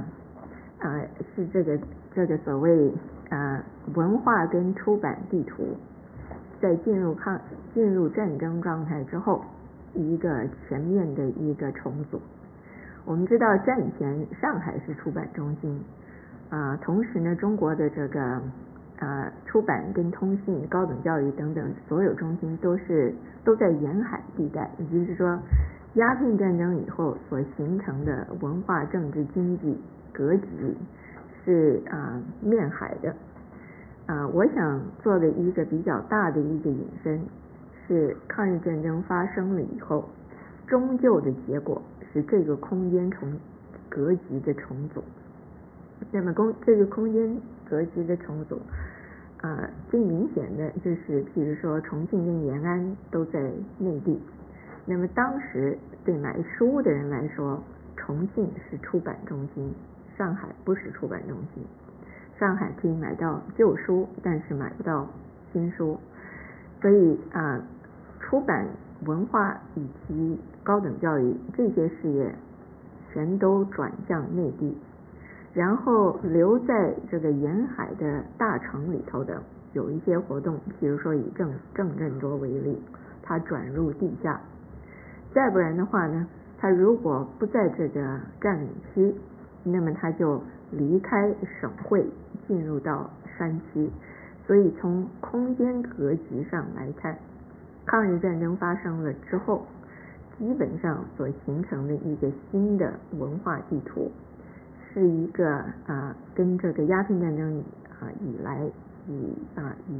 所谓文化跟出版地图在进入战争状态之后一个全面的一个重组。我们知道战前上海是出版中心。同时呢，中国的这个出版跟通信、高等教育等等所有中心都在沿海地带，也就是说，鸦片战争以后所形成的文化、政治、经济格局是面海的。我想做的一个比较大的一个引申是抗日战争发生了以后，终究的结果是这个空间格局的重组。那么这个空间格局的重组最明显的就是譬如说重庆跟延安都在内地，那么当时对买书的人来说，重庆是出版中心，上海不是出版中心。上海可以买到旧书，但是买不到新书，所以出版、文化以及高等教育这些事业全都转向内地。然后留在这个沿海的大城里头的有一些活动，譬如说以郑振铎为例，他转入地下。再不然的话呢，他如果不在这个占领区，那么他就离开省会，进入到山区。所以从空间格局上来看，抗日战争发生了之后，基本上所形成的一个新的文化地图，是一个跟这个鸦片战争以来以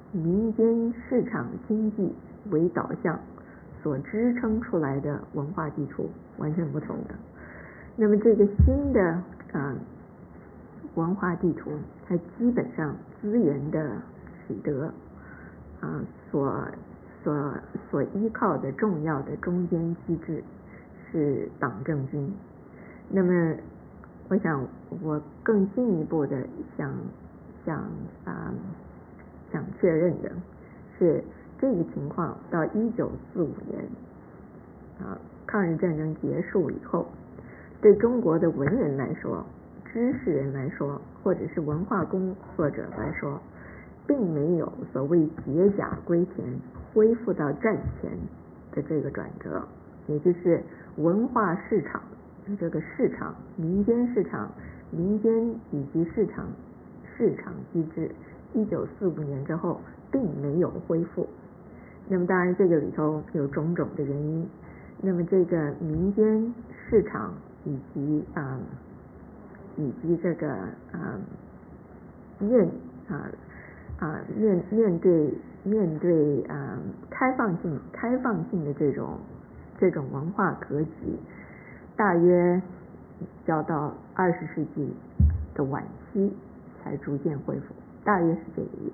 民间市场经济为导向所支撑出来的文化地图完全不同的。那么这个新的文化地图，它基本上资源的取得所依靠的重要的中间机制是党政军。那么我想我更进一步的想确认的是，这个情况到1945年抗日战争结束以后，对中国的文人来说，知识人来说，或者是文化工作者来说，并没有所谓解甲归田恢复到战前的这个转折，也就是文化市场这个市场，民间市场、民间以及市场机制，1945年之后并没有恢复。那么当然这个里头有种种的原因，那么这个民间市场以及这个面对开放性的这种文化格局，大约要到20世纪的晚期才逐渐恢复，大约是这个意思。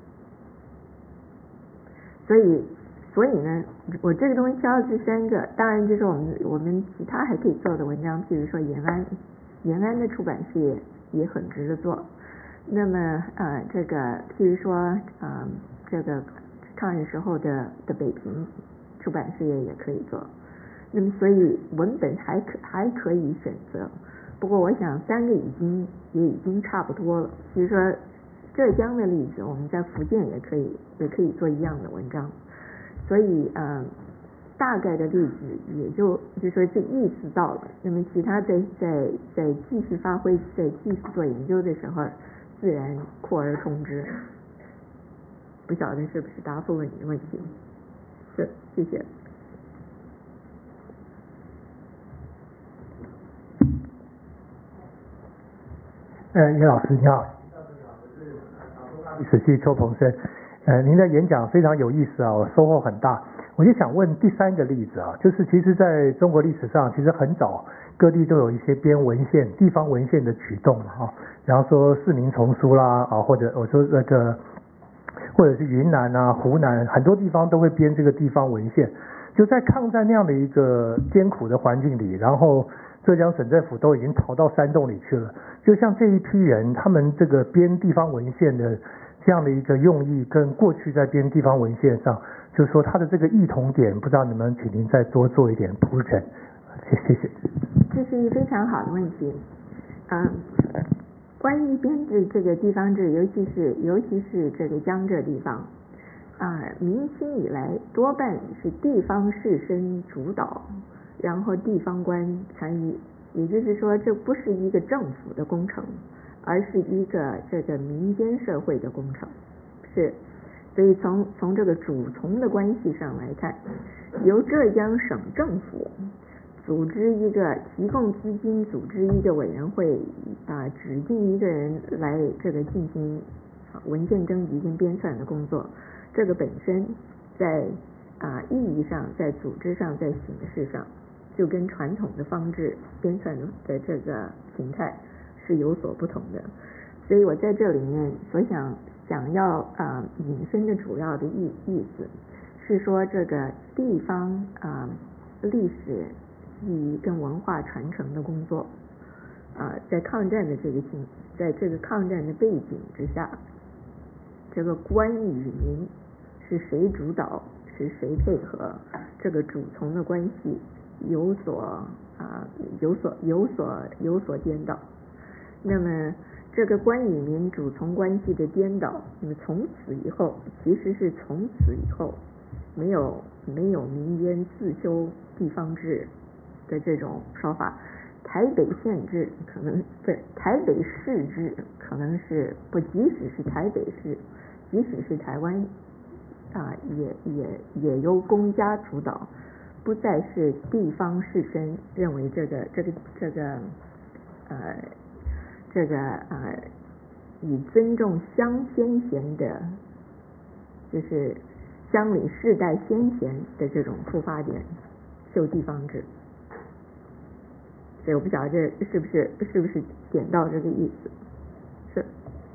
所以呢，我这个东西挑的是3个，当然就是我们其他还可以做的文章，譬如说延安的出版事业也很值得做。那么这个譬如说这个抗日时候的北平出版事业也可以做。那么所以文本还可以选择，不过我想3个也已经差不多了。比如说浙江的例子，我们在福建也可以做一样的文章。所以大概的例子也就说这意思到了。那么其他在继续发挥，在继续做研究的时候，自然扩而充之。不晓得是不是答复了你的问题？是，谢谢。 叶老师你好，历史系邱鹏生。您的演讲非常有意思啊，我收获很大。我就想问第3个例子啊，就是其实在中国历史上，其实很早各地都有一些编文献、地方文献的举动啊，比方说市民丛书啦或者我说或者是云南啊、湖南很多地方都会编这个地方文献。就在抗战那样的一个艰苦的环境里，然后浙江省政府都已经逃到山洞里去了，就像这一批人，他们这个编地方文献的这样的一个用意，跟过去在编地方文献上，就是说它的这个异同点，不知道能不能请您再多做一点铺陈？谢谢。 这是一个非常好的问题。关于编制这个地方志，尤其是这个江浙地方，明清以来多半是地方士绅主导，然后地方官参与，也就是说这不是一个政府的工程，而是一个这个民间社会的工程。是，所以从这个主从的关系上来看，由浙江省政府组织一个提供资金，组织一个委员会，指定一个人来这个进行文献征集跟编纂的工作，这个本身在意义上、在组织上、在形式上，就跟传统的方志编纂的这个形态是有所不同的。所以我在这里面所想要引申的主要的意思是说，这个地方历史记忆跟文化传承的工作在抗战的在这个抗战的背景之下，这个官与民是谁主导，是谁配合，这个主从的关系有所颠倒。那么这个官与民主从关系的颠倒，那么从此以后没有民间自修地方志的这种说法。台北县志可能不是，台北市志可能是不，即使是台北市，即使是台湾也由公家主导，不再是地方士绅认为这个以尊重乡先贤的就是乡里世代先贤的这种出发点，就地方志。所以我不晓得这是不是点到这个意思？是。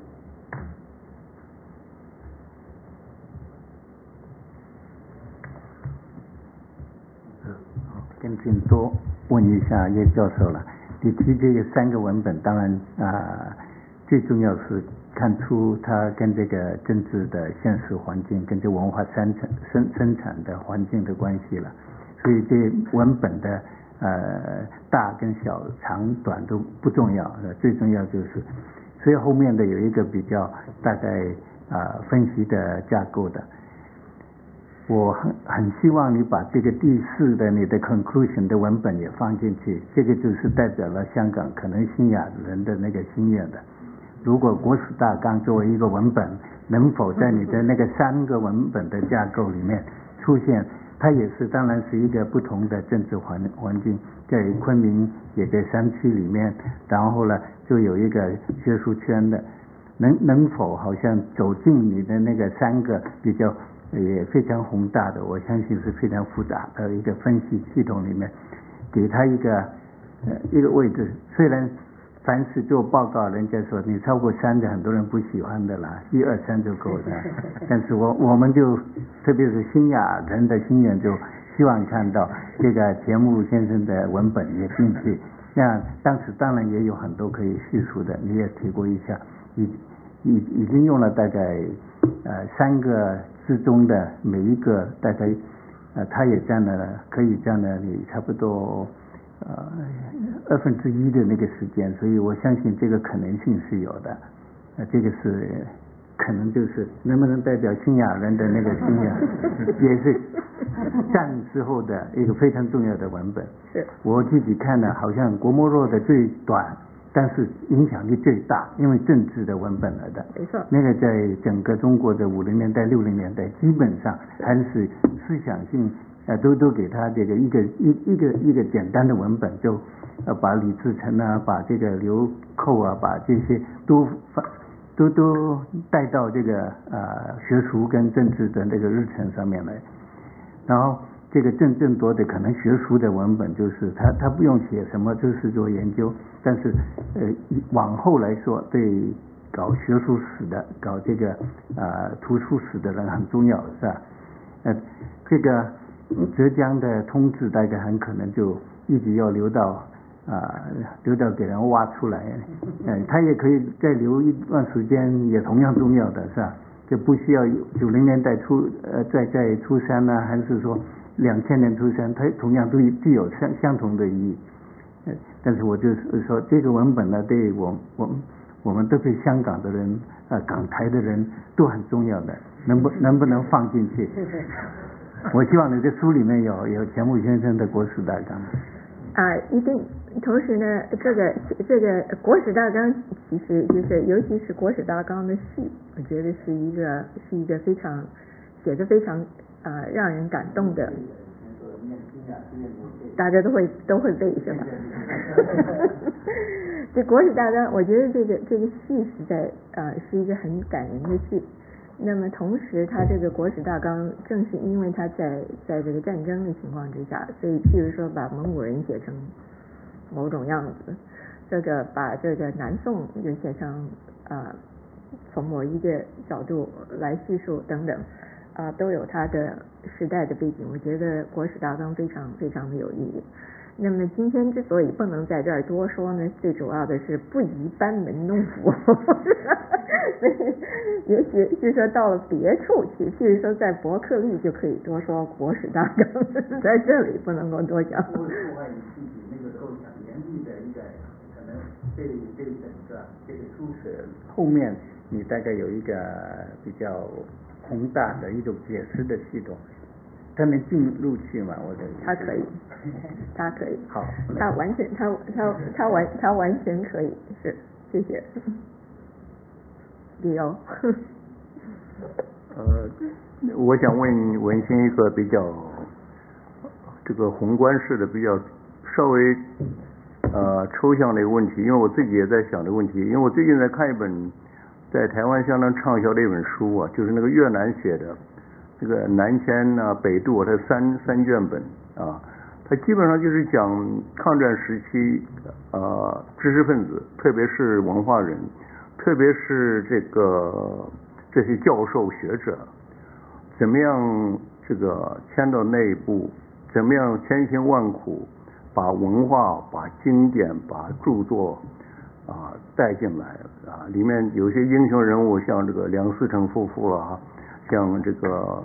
跟进多问一下叶教授了。你提这个3个文本，当然最重要是看出它跟这个政治的现实环境，跟这文化生产的环境的关系了。所以这文本的大跟小、长短都不重要，最重要就是，所以后面的有一个比较大概分析的架构的。我很希望你把这个第4的你的 conclusion 的文本也放进去，这个就是代表了香港可能新亚人的那个心愿的。如果国史大纲作为一个文本，能否在你的那个3个文本的架构里面出现？它也是当然是一个不同的政治环境，在昆明也在山区里面，然后呢就有一个学术圈的，能否好像走进你的那个3个比较也非常宏大的，我相信是非常复杂的一个分析系统里面，给他一个位置。虽然凡是做报告，人家说你超过3个很多人不喜欢的啦，1、2、3就够了。但是我们就特别是新亚人的心愿，就希望看到这个钱穆先生的文本也进去。那当时当然也有很多可以叙述的，你也提过一下，已经用了大概3个之中的每一个大概它也占了可以占了你差不多1/2的那个时间，所以我相信这个可能性是有的。这个是可能就是能不能代表新亚人的那个心愿，也是战之后的一个非常重要的文本。 是我自己看了，好像郭沫若的最短，但是影响力最大，因为政治的文本来的。 没错。 那个在整个中国的50年代、60年代，基本上还是思想性都给他这个一个简单的文本，就把李自成啊，把这个流寇啊，把这些都带到这个学术跟政治的那个日程上面来。然后这个更多的可能学术的文本，就是他不用写什么，就是做研究，但是往后来说，对搞学术史的、搞这个图书史的人很重要，是吧？这个浙江的通志大概很可能就一直要留到给人挖出来，他也可以再留一段时间，也同样重要的是吧？就不需要90年代再出山呢，还是说2000年出山，它同样都具有相同的意义。但是我就是说，这个文本呢，对我们对香港的人港台的人都很重要的，能不能放进去？我希望你的书里面有钱穆先生的国史大纲。 一定。同时呢，这个国史大纲其实就是尤其是国史大纲的序，我觉得是一个非常写得非常让人感动的。大家都会背是吧？这国史大纲，我觉得这个序实在是一个很感人的序。那么同时，他这个国史大纲正是因为他在这个战争的情况之下，所以譬如说把蒙古人写成某种样子，这个把这个南宋就写成从某一个角度来叙述等等都有它的时代的背景。我觉得国史大纲非常非常的有意义。那么今天之所以不能在这儿多说呢，最主要的是不宜班门弄斧所以也许是说到了别处去，譬如说在伯克利就可以多说国史大纲，在这里不能够多讲。 我你自己那个构想严密的一个，可能对整个这个书史后面，你大概有一个比较宏大的一种解释的系统，他能进入去吗？我觉得他可以，他可以。 好， 他完全可以，是，谢谢。理由。 我想问文先一个比较这个宏观式的、比较稍微抽象的一个问题，因为我自己也在想这个问题。因为我最近在看一本在台湾相当畅销的一本书啊，就是那个越南写的这个南迁啊、北渡，它三卷本啊，它基本上就是讲抗战时期知识分子，特别是文化人，特别是这些教授学者，怎么样这个迁到内部，怎么样千辛万苦把文化、把经典、把著作带进来啊，里面有些英雄人物，像这个梁思成夫妇啦，像这个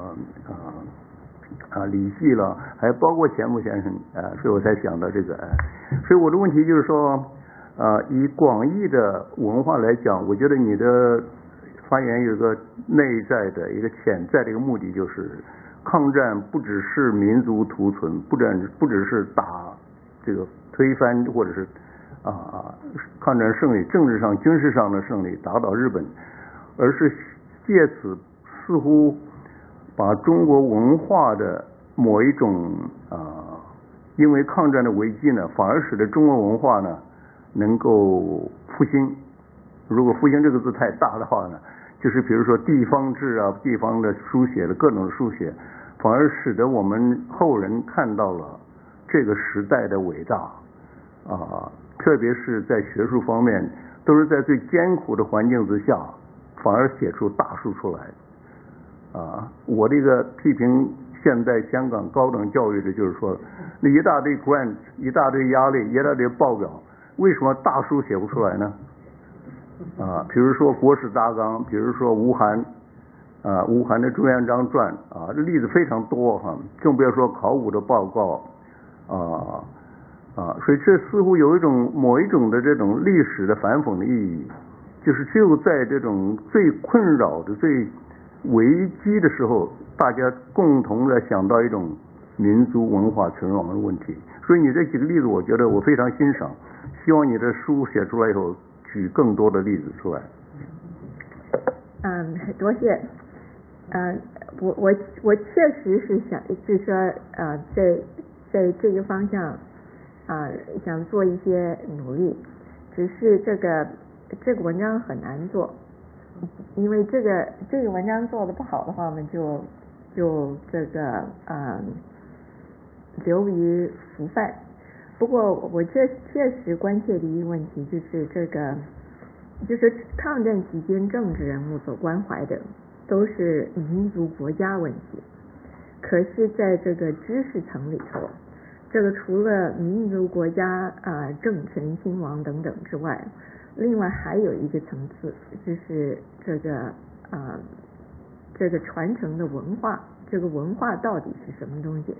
李济了，还包括钱穆先生所以我才想到这个所以我的问题就是说以广义的文化来讲，我觉得你的发言有一个内在的一个潜在的一个目的，就是抗战不只是民族图存，不只是打这个推翻或者是抗战胜利，政治上军事上的胜利，打倒日本，而是借此似乎把中国文化的某一种因为抗战的危机呢，反而使得中国文化呢能够复兴。如果复兴这个字太大的话呢，就是比如说地方志啊，地方的书写的各种书写，反而使得我们后人看到了这个时代的伟大特别是在学术方面，都是在最艰苦的环境之下，反而写出大书出来我这个批评现在香港高等教育的就是说，那一大堆 grant， 一大堆压力，一大堆报表，为什么大书写不出来呢？比如说国史大纲，比如说吴晗的朱元璋传这例子非常多更不要说考古的报告所以这似乎有某一种的这种历史的反讽的意义，就是只有在这种最困扰的、最危机的时候，大家共同的想到一种民族文化存亡的问题。所以你这几个例子，我觉得我非常欣赏，希望你的书写出来以后，举更多的例子出来。 多谢。我确实是想，就是说在这个方向想做一些努力，只是这个文章很难做，因为这个文章做的不好的话，我们就这个流于浮泛。不过我确实关切的一个问题就是就是抗战期间政治人物所关怀的都是民族国家问题，可是在这个知识层里头，这个除了民族国家政权兴亡等等之外，另外还有一个层次，就是这个传承的文化，这个文化到底是什么东西？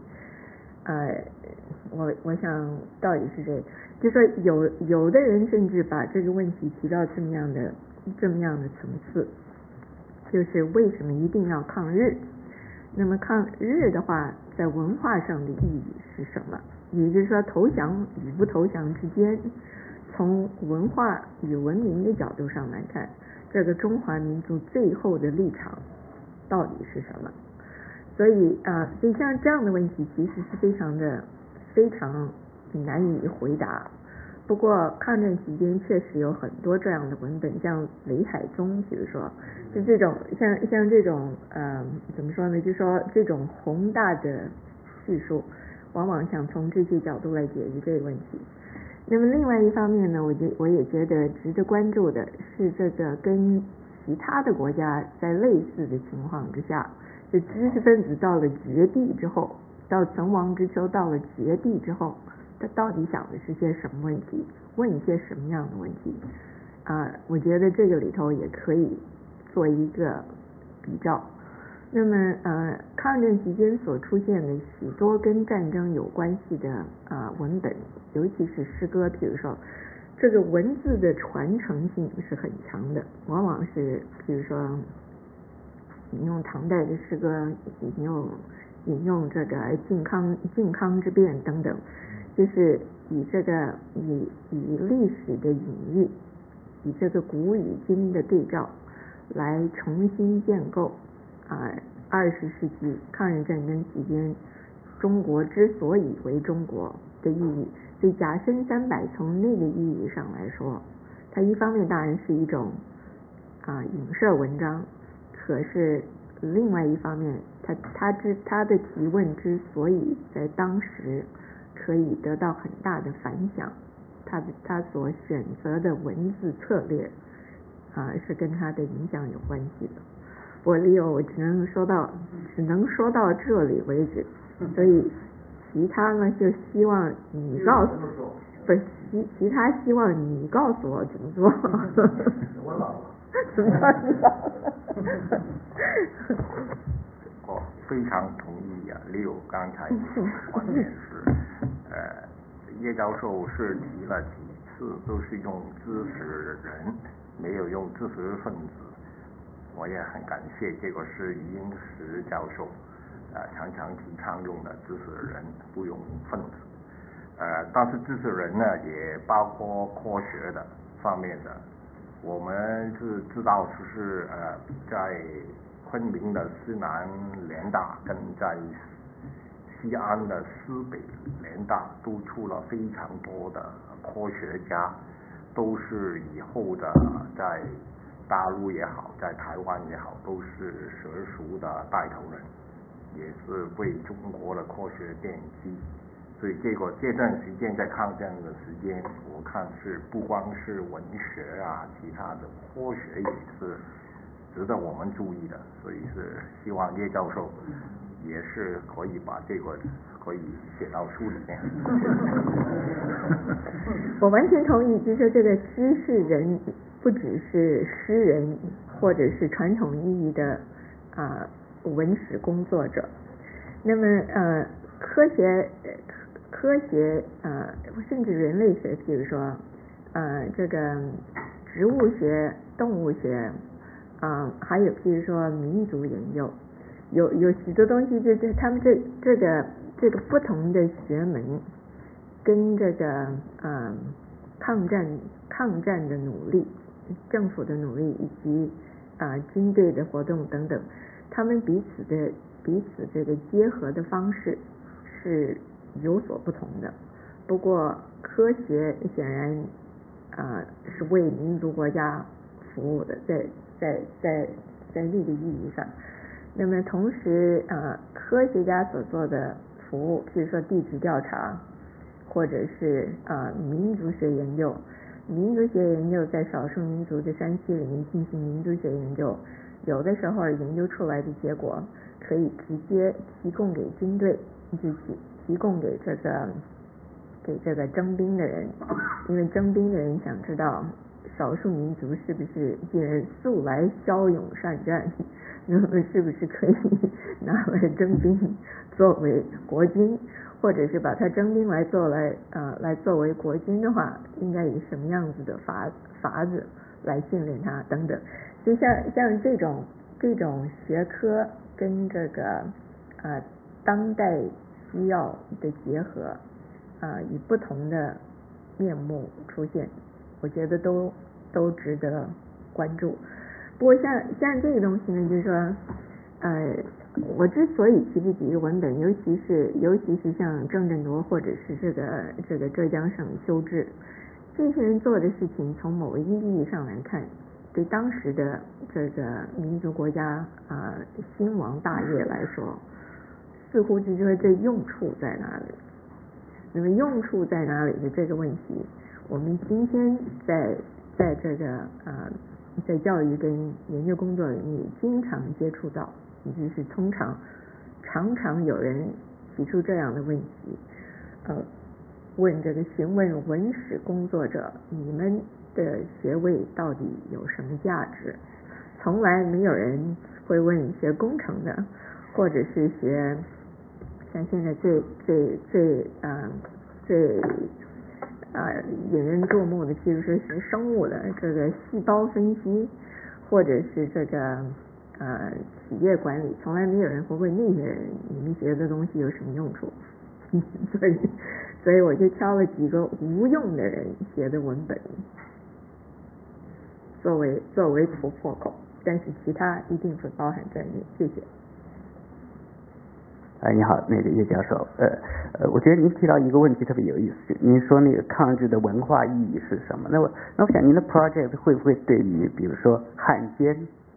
我想到底是这个，就说有的人甚至把这个问题提到这么样的层次，就是为什么一定要抗日？那么抗日的话，在文化上的意义是什么？也就是说，投降与不投降之间，从文化与文明的角度上来看，这个中华民族最后的立场到底是什么？所以像这样的问题其实是非常难以回答。不过抗战期间确实有很多这样的文本，像雷海宗，比如说就这种像这种怎么说呢？就说这种宏大的叙述，往往想从这些角度来解决这个问题。那么另外一方面呢，我也觉得值得关注的是这个跟其他的国家在类似的情况之下，就知识分子到了绝地之后，到存亡之秋，到了绝地之后，他到底想的是些什么问题，问一些什么样的问题我觉得这个里头也可以做一个比较。那么抗战期间所出现的许多跟战争有关系的文本，尤其是诗歌，比如说这个文字的传承性是很强的，往往是比如说引用唐代的诗歌，引用这个靖康之变等等，就是以历史的隐喻，以这个古与今的对照来重新建构20世纪抗日战争期间中国之所以为中国的意义。所以甲申300从那个意义上来说，它一方面当然是一种影射文章，可是另外一方面，他的提问之所以在当时可以得到很大的反响，他所选择的文字策略是跟他的影响有关系的。我只能说到这里为止，所以其他呢就希望你告诉，不是其他希望你告诉我怎么做。 我老了。 什么叫你老了？ 我非常同意Leo刚才观点是，叶教授是提了几次都是用知识人，没有用知识分子。我也很感谢，这个是余英时教授常常提倡用的知识人，不用分子。但是知识人呢，也包括科学的方面的。我们是知道就是在昆明的西南联大跟在西安的西北联大都出了非常多的科学家，都是以后的在大陆也好，在台湾也好，都是学术的带头人，也是为中国的科学奠基。所以这段时间在抗战的时间，我看是不光是文学其他的科学也是值得我们注意的。所以是希望叶教授也是可以把这个可以写到书里面。 我完全同意，就是说这个知识人不只是诗人或者是传统意义的文史工作者，那么科学甚至人类学，比如说这个植物学、动物学还有譬如说民族研究，有许多东西，就是他们这个不同的学门跟这个抗战的努力、政府的努力以及军队的活动等等，他们彼此这个结合的方式是有所不同的。不过科学显然是为民族国家服务的，在那个意义上。那么同时科学家所做的服务，譬如说地质调查，或者是民族学研究。民族学研究在少数民族的山区里面进行民族学研究，有的时候研究出来的结果可以直接提供给军队，提供给这个征兵的人，因为征兵的人想知道少数民族是不是既然素来骁勇善战，那么是不是可以拿来征兵作为国军，或者是把他征兵来作为国军的话，应该以什么样子的法子来训练他等等。所以像这种学科跟这个当代需要的结合以不同的面目出现，我觉得都值得关注。不过像这个东西呢，就是说我之所以提这几个文本，尤其是像郑振铎或者是这个浙江省修治这些人做的事情，从某一意义上来看，对当时的这个民族国家兴亡大业来说，似乎就是说这用处在哪里？那么用处在哪里的这个问题，我们今天在这个在教育跟研究工作里面也经常接触到，也就是常常有人提出这样的问题，询问文史工作者，你们的学位到底有什么价值？从来没有人会问学工程的，或者是学像现在最引人注目的，譬如说学生物的这个细胞分析，或者是这个企业管理，从来没有人会问那些人，你们学的东西有什么用处？所以我就挑了几个无用的人写的文本作为突破口，但是其他一定会包含在内。谢谢。 你好，那个叶教授，我觉得您提到一个问题特别有意思，您说那个抗日的文化意义是什么？那我想您的 project 会不会对于比如说汉奸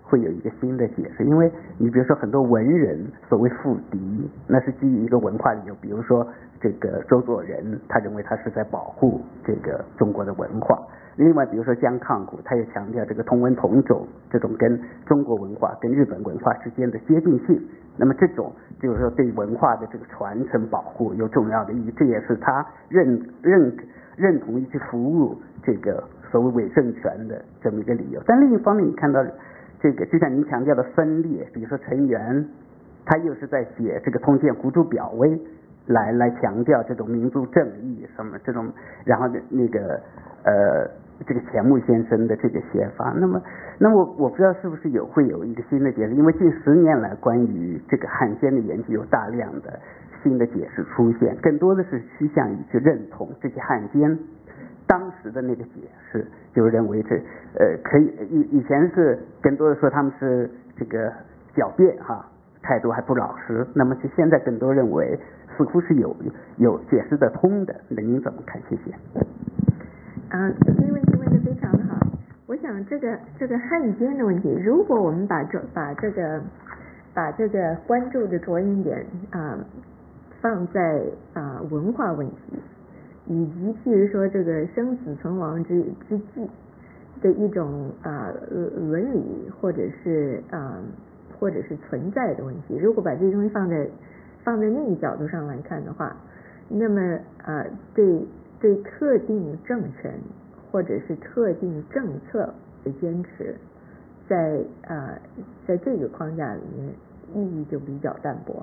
会有一个新的解释。因为你比如说很多文人所谓复敌，那是基于一个文化理由，比如说这个周作人，他认为他是在保护这个中国的文化。另外比如说姜抗谷，他也强调这个同文同种这种跟中国文化跟日本文化之间的接近性，那么这种就是说对文化的这个传承保护有重要的意义，这也是他认同于去服务这个所谓伪政权的这么一个理由。但另一方面你看到这个就像您强调的分裂，比如说陈元他又是在写这个通鉴胡诛表威来强调这种民族正义什么这种，然后那个这个钱穆先生的这个写法，那么我不知道是不是会有一个新的解释，因为近10年来关于这个汉奸的研究有大量的新的解释出现，更多的是趋向于去认同这些汉奸当时的那个解释，就认为这可以以前是更多的说他们是这个狡辩态度还不老实，那么现在更多认为似乎是有解释得通的，那您怎么看？谢谢。 这个问题问得非常好。我想这个汉奸的问题，如果我们把这个关注的着眼点放在文化问题，以及譬如说这个生死存亡之际的一种伦理或者是存在的问题，如果把这些东西放在那个角度上来看的话，那么对特定政权或者是特定政策的坚持，在这个框架里面意义就比较淡薄，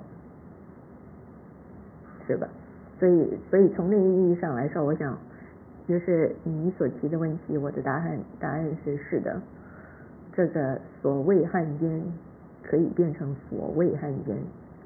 是吧？所以从那个意义上来说，我想就是你所提的问题，我的答案是的，这个所谓汉奸可以变成所谓汉奸。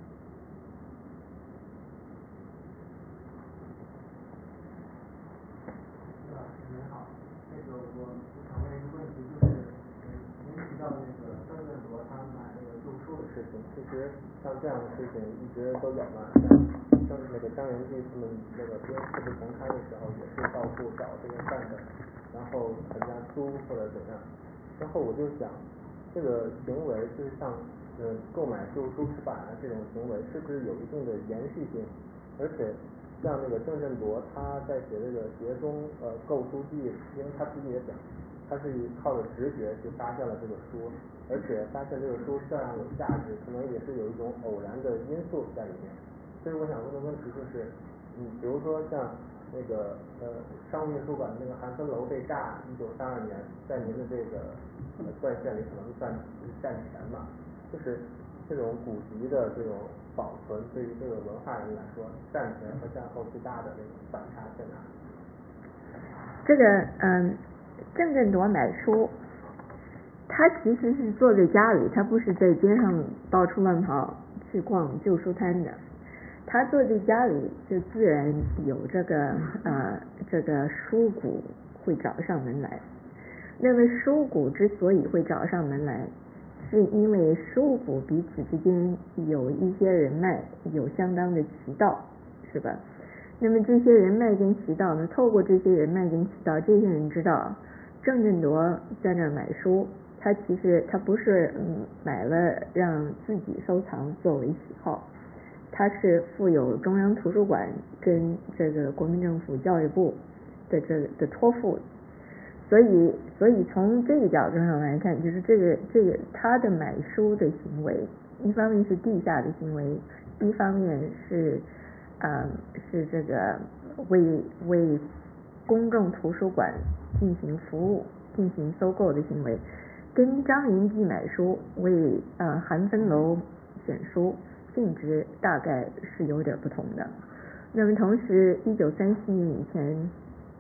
其实像这样的事情一直都有嘛，像那个张元济他们那个编四部重刊的时候，也是到处找这个范本，然后参加书或者怎样。然后我就想，这个行为就是像购买旧书出版这种行为，是不是有一定的延续性？而且像那个郑振铎他在写这个节中购书记，因为他自己也讲，他是靠着直觉去发现了这个书。而且发现这个书这样有价值，可能也是有一种偶然的因素在里面。所以我想问的问题就是，比如说像那个商务印书馆那个韩芬楼被炸，1932年，在您的这个断线里可能算战前嘛，就是这种古籍的这种保存，对于这个文化人来说，战前和战后最大的那种反差在哪？ 这个郑振铎买书。他其实是坐在家里，他不是在街上到处乱跑去逛旧书摊的。他坐在家里，就自然有这个书股会找上门来。那么书股之所以会找上门来，是因为书股彼此之间有一些人脉，有相当的渠道，是吧？那么这些人脉跟渠道呢，透过这些人脉跟渠道，这些人知道郑振铎在那儿买书。他其实他不是买了让自己收藏作为喜好，他是负有中央图书馆跟这个国民政府教育部的托付，所以从这个角度上来看，就是这个他的买书的行为，一方面是地下的行为，一方面是这个为公众图书馆进行服务、进行收购的行为。跟张元济买书为韩芬楼选书性质大概是有点不同的。那么同时1937年以前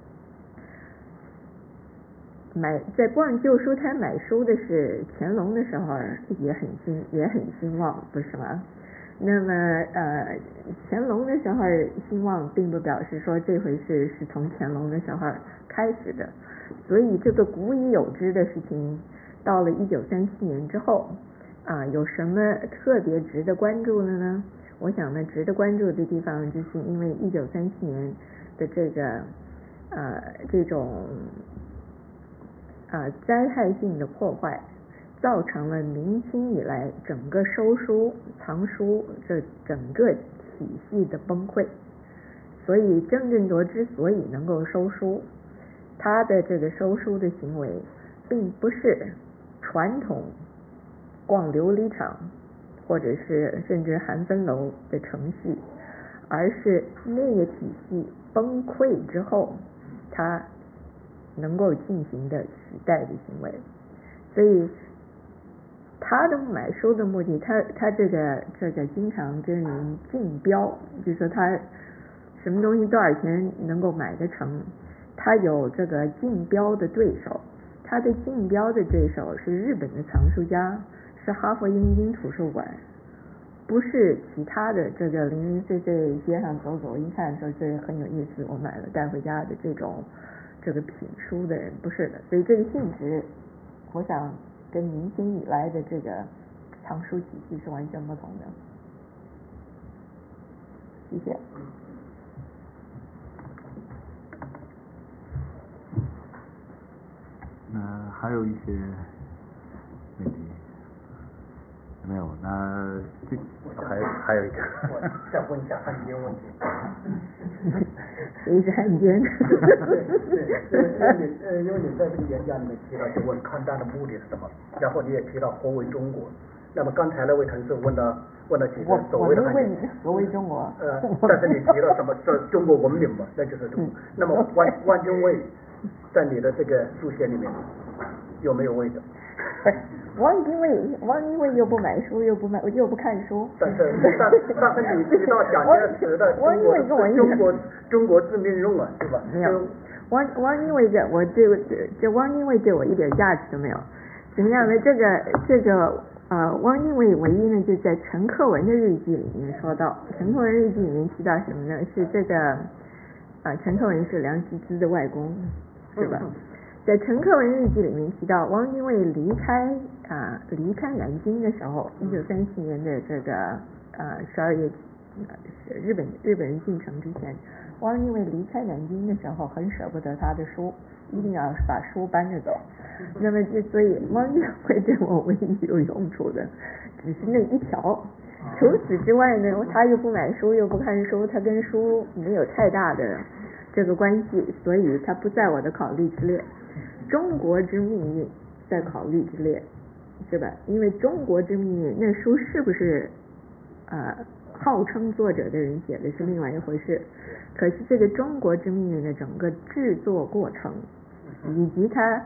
在逛旧书摊买书的是乾隆的时候也很兴旺，不是吗？那么乾隆的时候兴旺，并不表示说这回事是从乾隆的时候开始的，所以这个古已有之的事情。到了1937年之后有什么特别值得关注的呢？我想呢，值得关注的地方就是因为1937年的这种灾害性的破坏， 造成了明清以来整个收书藏书这整个体系的崩溃。所以郑振铎之所以能够收书，他的这个收书的行为并不是传统逛琉璃厂或者是甚至韩芬楼的程序，而是那个体系崩溃之后他能够进行的取代的行为。所以他的买书的目的，他这个经常跟人竞标，就是说他什么东西多少钱能够买得成，他有这个竞标的对手，他的竞标的对手是日本的藏书家，是哈佛燕京图书馆，不是其他的这个零零碎碎街上走走一看说这很有意思我买了带回家的这个品书的人，不是的。所以这个性质我想跟明清以来的这个藏书体系是完全不同的。谢谢。 还有一些问题没有？那这还有一个， 我再问一下汉奸问题。 谁是汉奸？ 对，因为你在这个演讲里面提到就问抗战的目的是什么，然后你也提到何为中国。那么刚才那位同事问了几个所谓的汉奸， 何为中国？ 但是你提到什么是中国文明嘛，那就是中国。那么汪精卫在你的这个书写里面有没有位置？ 汪精卫又不买书，又不看书。 但是你提到蒋介石的中国致命论啊，对吧？ 没有，汪精卫这汪精卫对我一点价值都没有。怎么样呢？这个汪精卫唯一呢就在陈克文的日记里面说到，陈克文日记里面提到什么呢？是这个陈克文是梁其姿的外公，是吧？在陈克文日记里面提到，汪精卫离开南京的时候，1937年的这个12月，日本人进城之前，汪精卫离开南京的时候很舍不得他的书，一定要把书搬着走。那么所以汪精卫对我唯一有用处的只是那一条，除此之外呢，他又不买书又不看书，他跟书没有太大的这个关系，所以他不在我的考虑之列。中国之命运在考虑之列，是吧？因为中国之命运那书是不是号称作者的人写的是另外一回事，可是这个中国之命运的整个制作过程以及他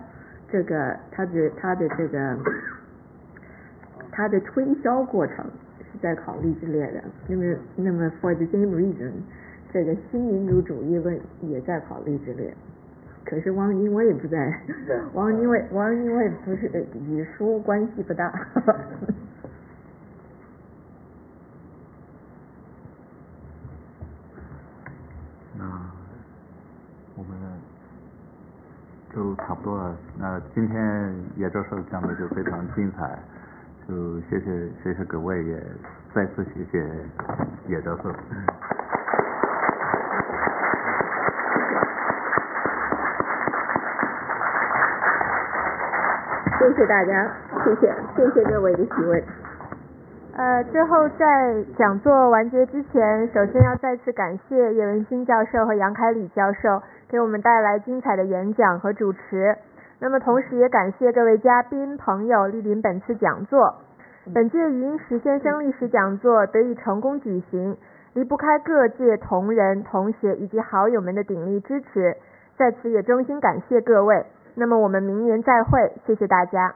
的推销过程是在考虑之列的。那么 for the same reason， 这个新民主主义论也在考虑之列。可是汪精卫不在，汪精卫不是与书关系不大。 那我们就差不多了。那今天叶教授讲的就非常精彩，就谢谢各位，也再次谢谢叶教授。 谢谢大家，谢谢各位的提问。 最后在讲座完结之前，首先要再次感谢叶文新教授和杨凯礼教授给我们带来精彩的演讲和主持。那么同时也感谢各位嘉宾朋友莅临本次讲座。本届余英时先生历史讲座得以成功举行，离不开各界同仁、同学以及好友们的鼎力支持，在此也衷心感谢各位。那么我们明年再会，谢谢大家。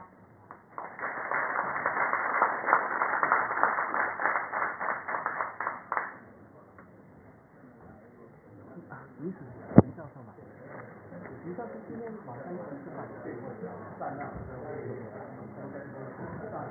你是徐教授吗？徐教授今天晚上是